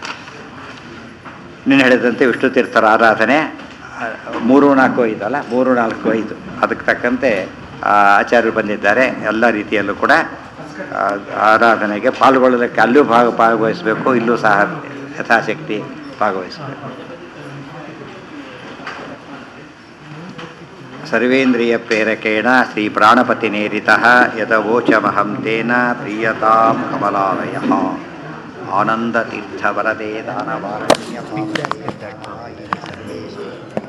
ನೀನು ಹೇಳಿದಂತೆ ವಿಷ್ಣು ತೀರ್ಥರ ಆರಾಧನೆ ಮೂರು ನಾಲ್ಕು ಐದು ಅಲ್ಲ, ಮೂರು ನಾಲ್ಕು ಐದು ಅದಕ್ಕೆ ತಕ್ಕಂತೆ ಆಚಾರ್ಯರು ಬಂದಿದ್ದಾರೆ. ಎಲ್ಲ ರೀತಿಯಲ್ಲೂ ಕೂಡ ಆರಾಧನೆಗೆ ಪಾಲ್ಗೊಳ್ಳೋದಕ್ಕೆ ಅಲ್ಲೂ ಭಾಗ ಭಾಗವಹಿಸಬೇಕು, ಇಲ್ಲೂ ಸಹ ಯಥಾಶಕ್ತಿ ಭಾಗವಹಿಸಬೇಕು. ಸರ್ವೇಂದ್ರಿಯ ಪ್ರೇರಕೇಣ ಶ್ರೀ ಪ್ರಾಣಪತಿ ನೇರಿತಃ ಯದವೋಚಮಹಂ ತೇನ ಪ್ರೀಯತಾಂ ಕಮಲಾಲಯಃ. ಆನಂದತೀರ್ಥ ವರದೇ ದಾನವಾರಣ್ಯ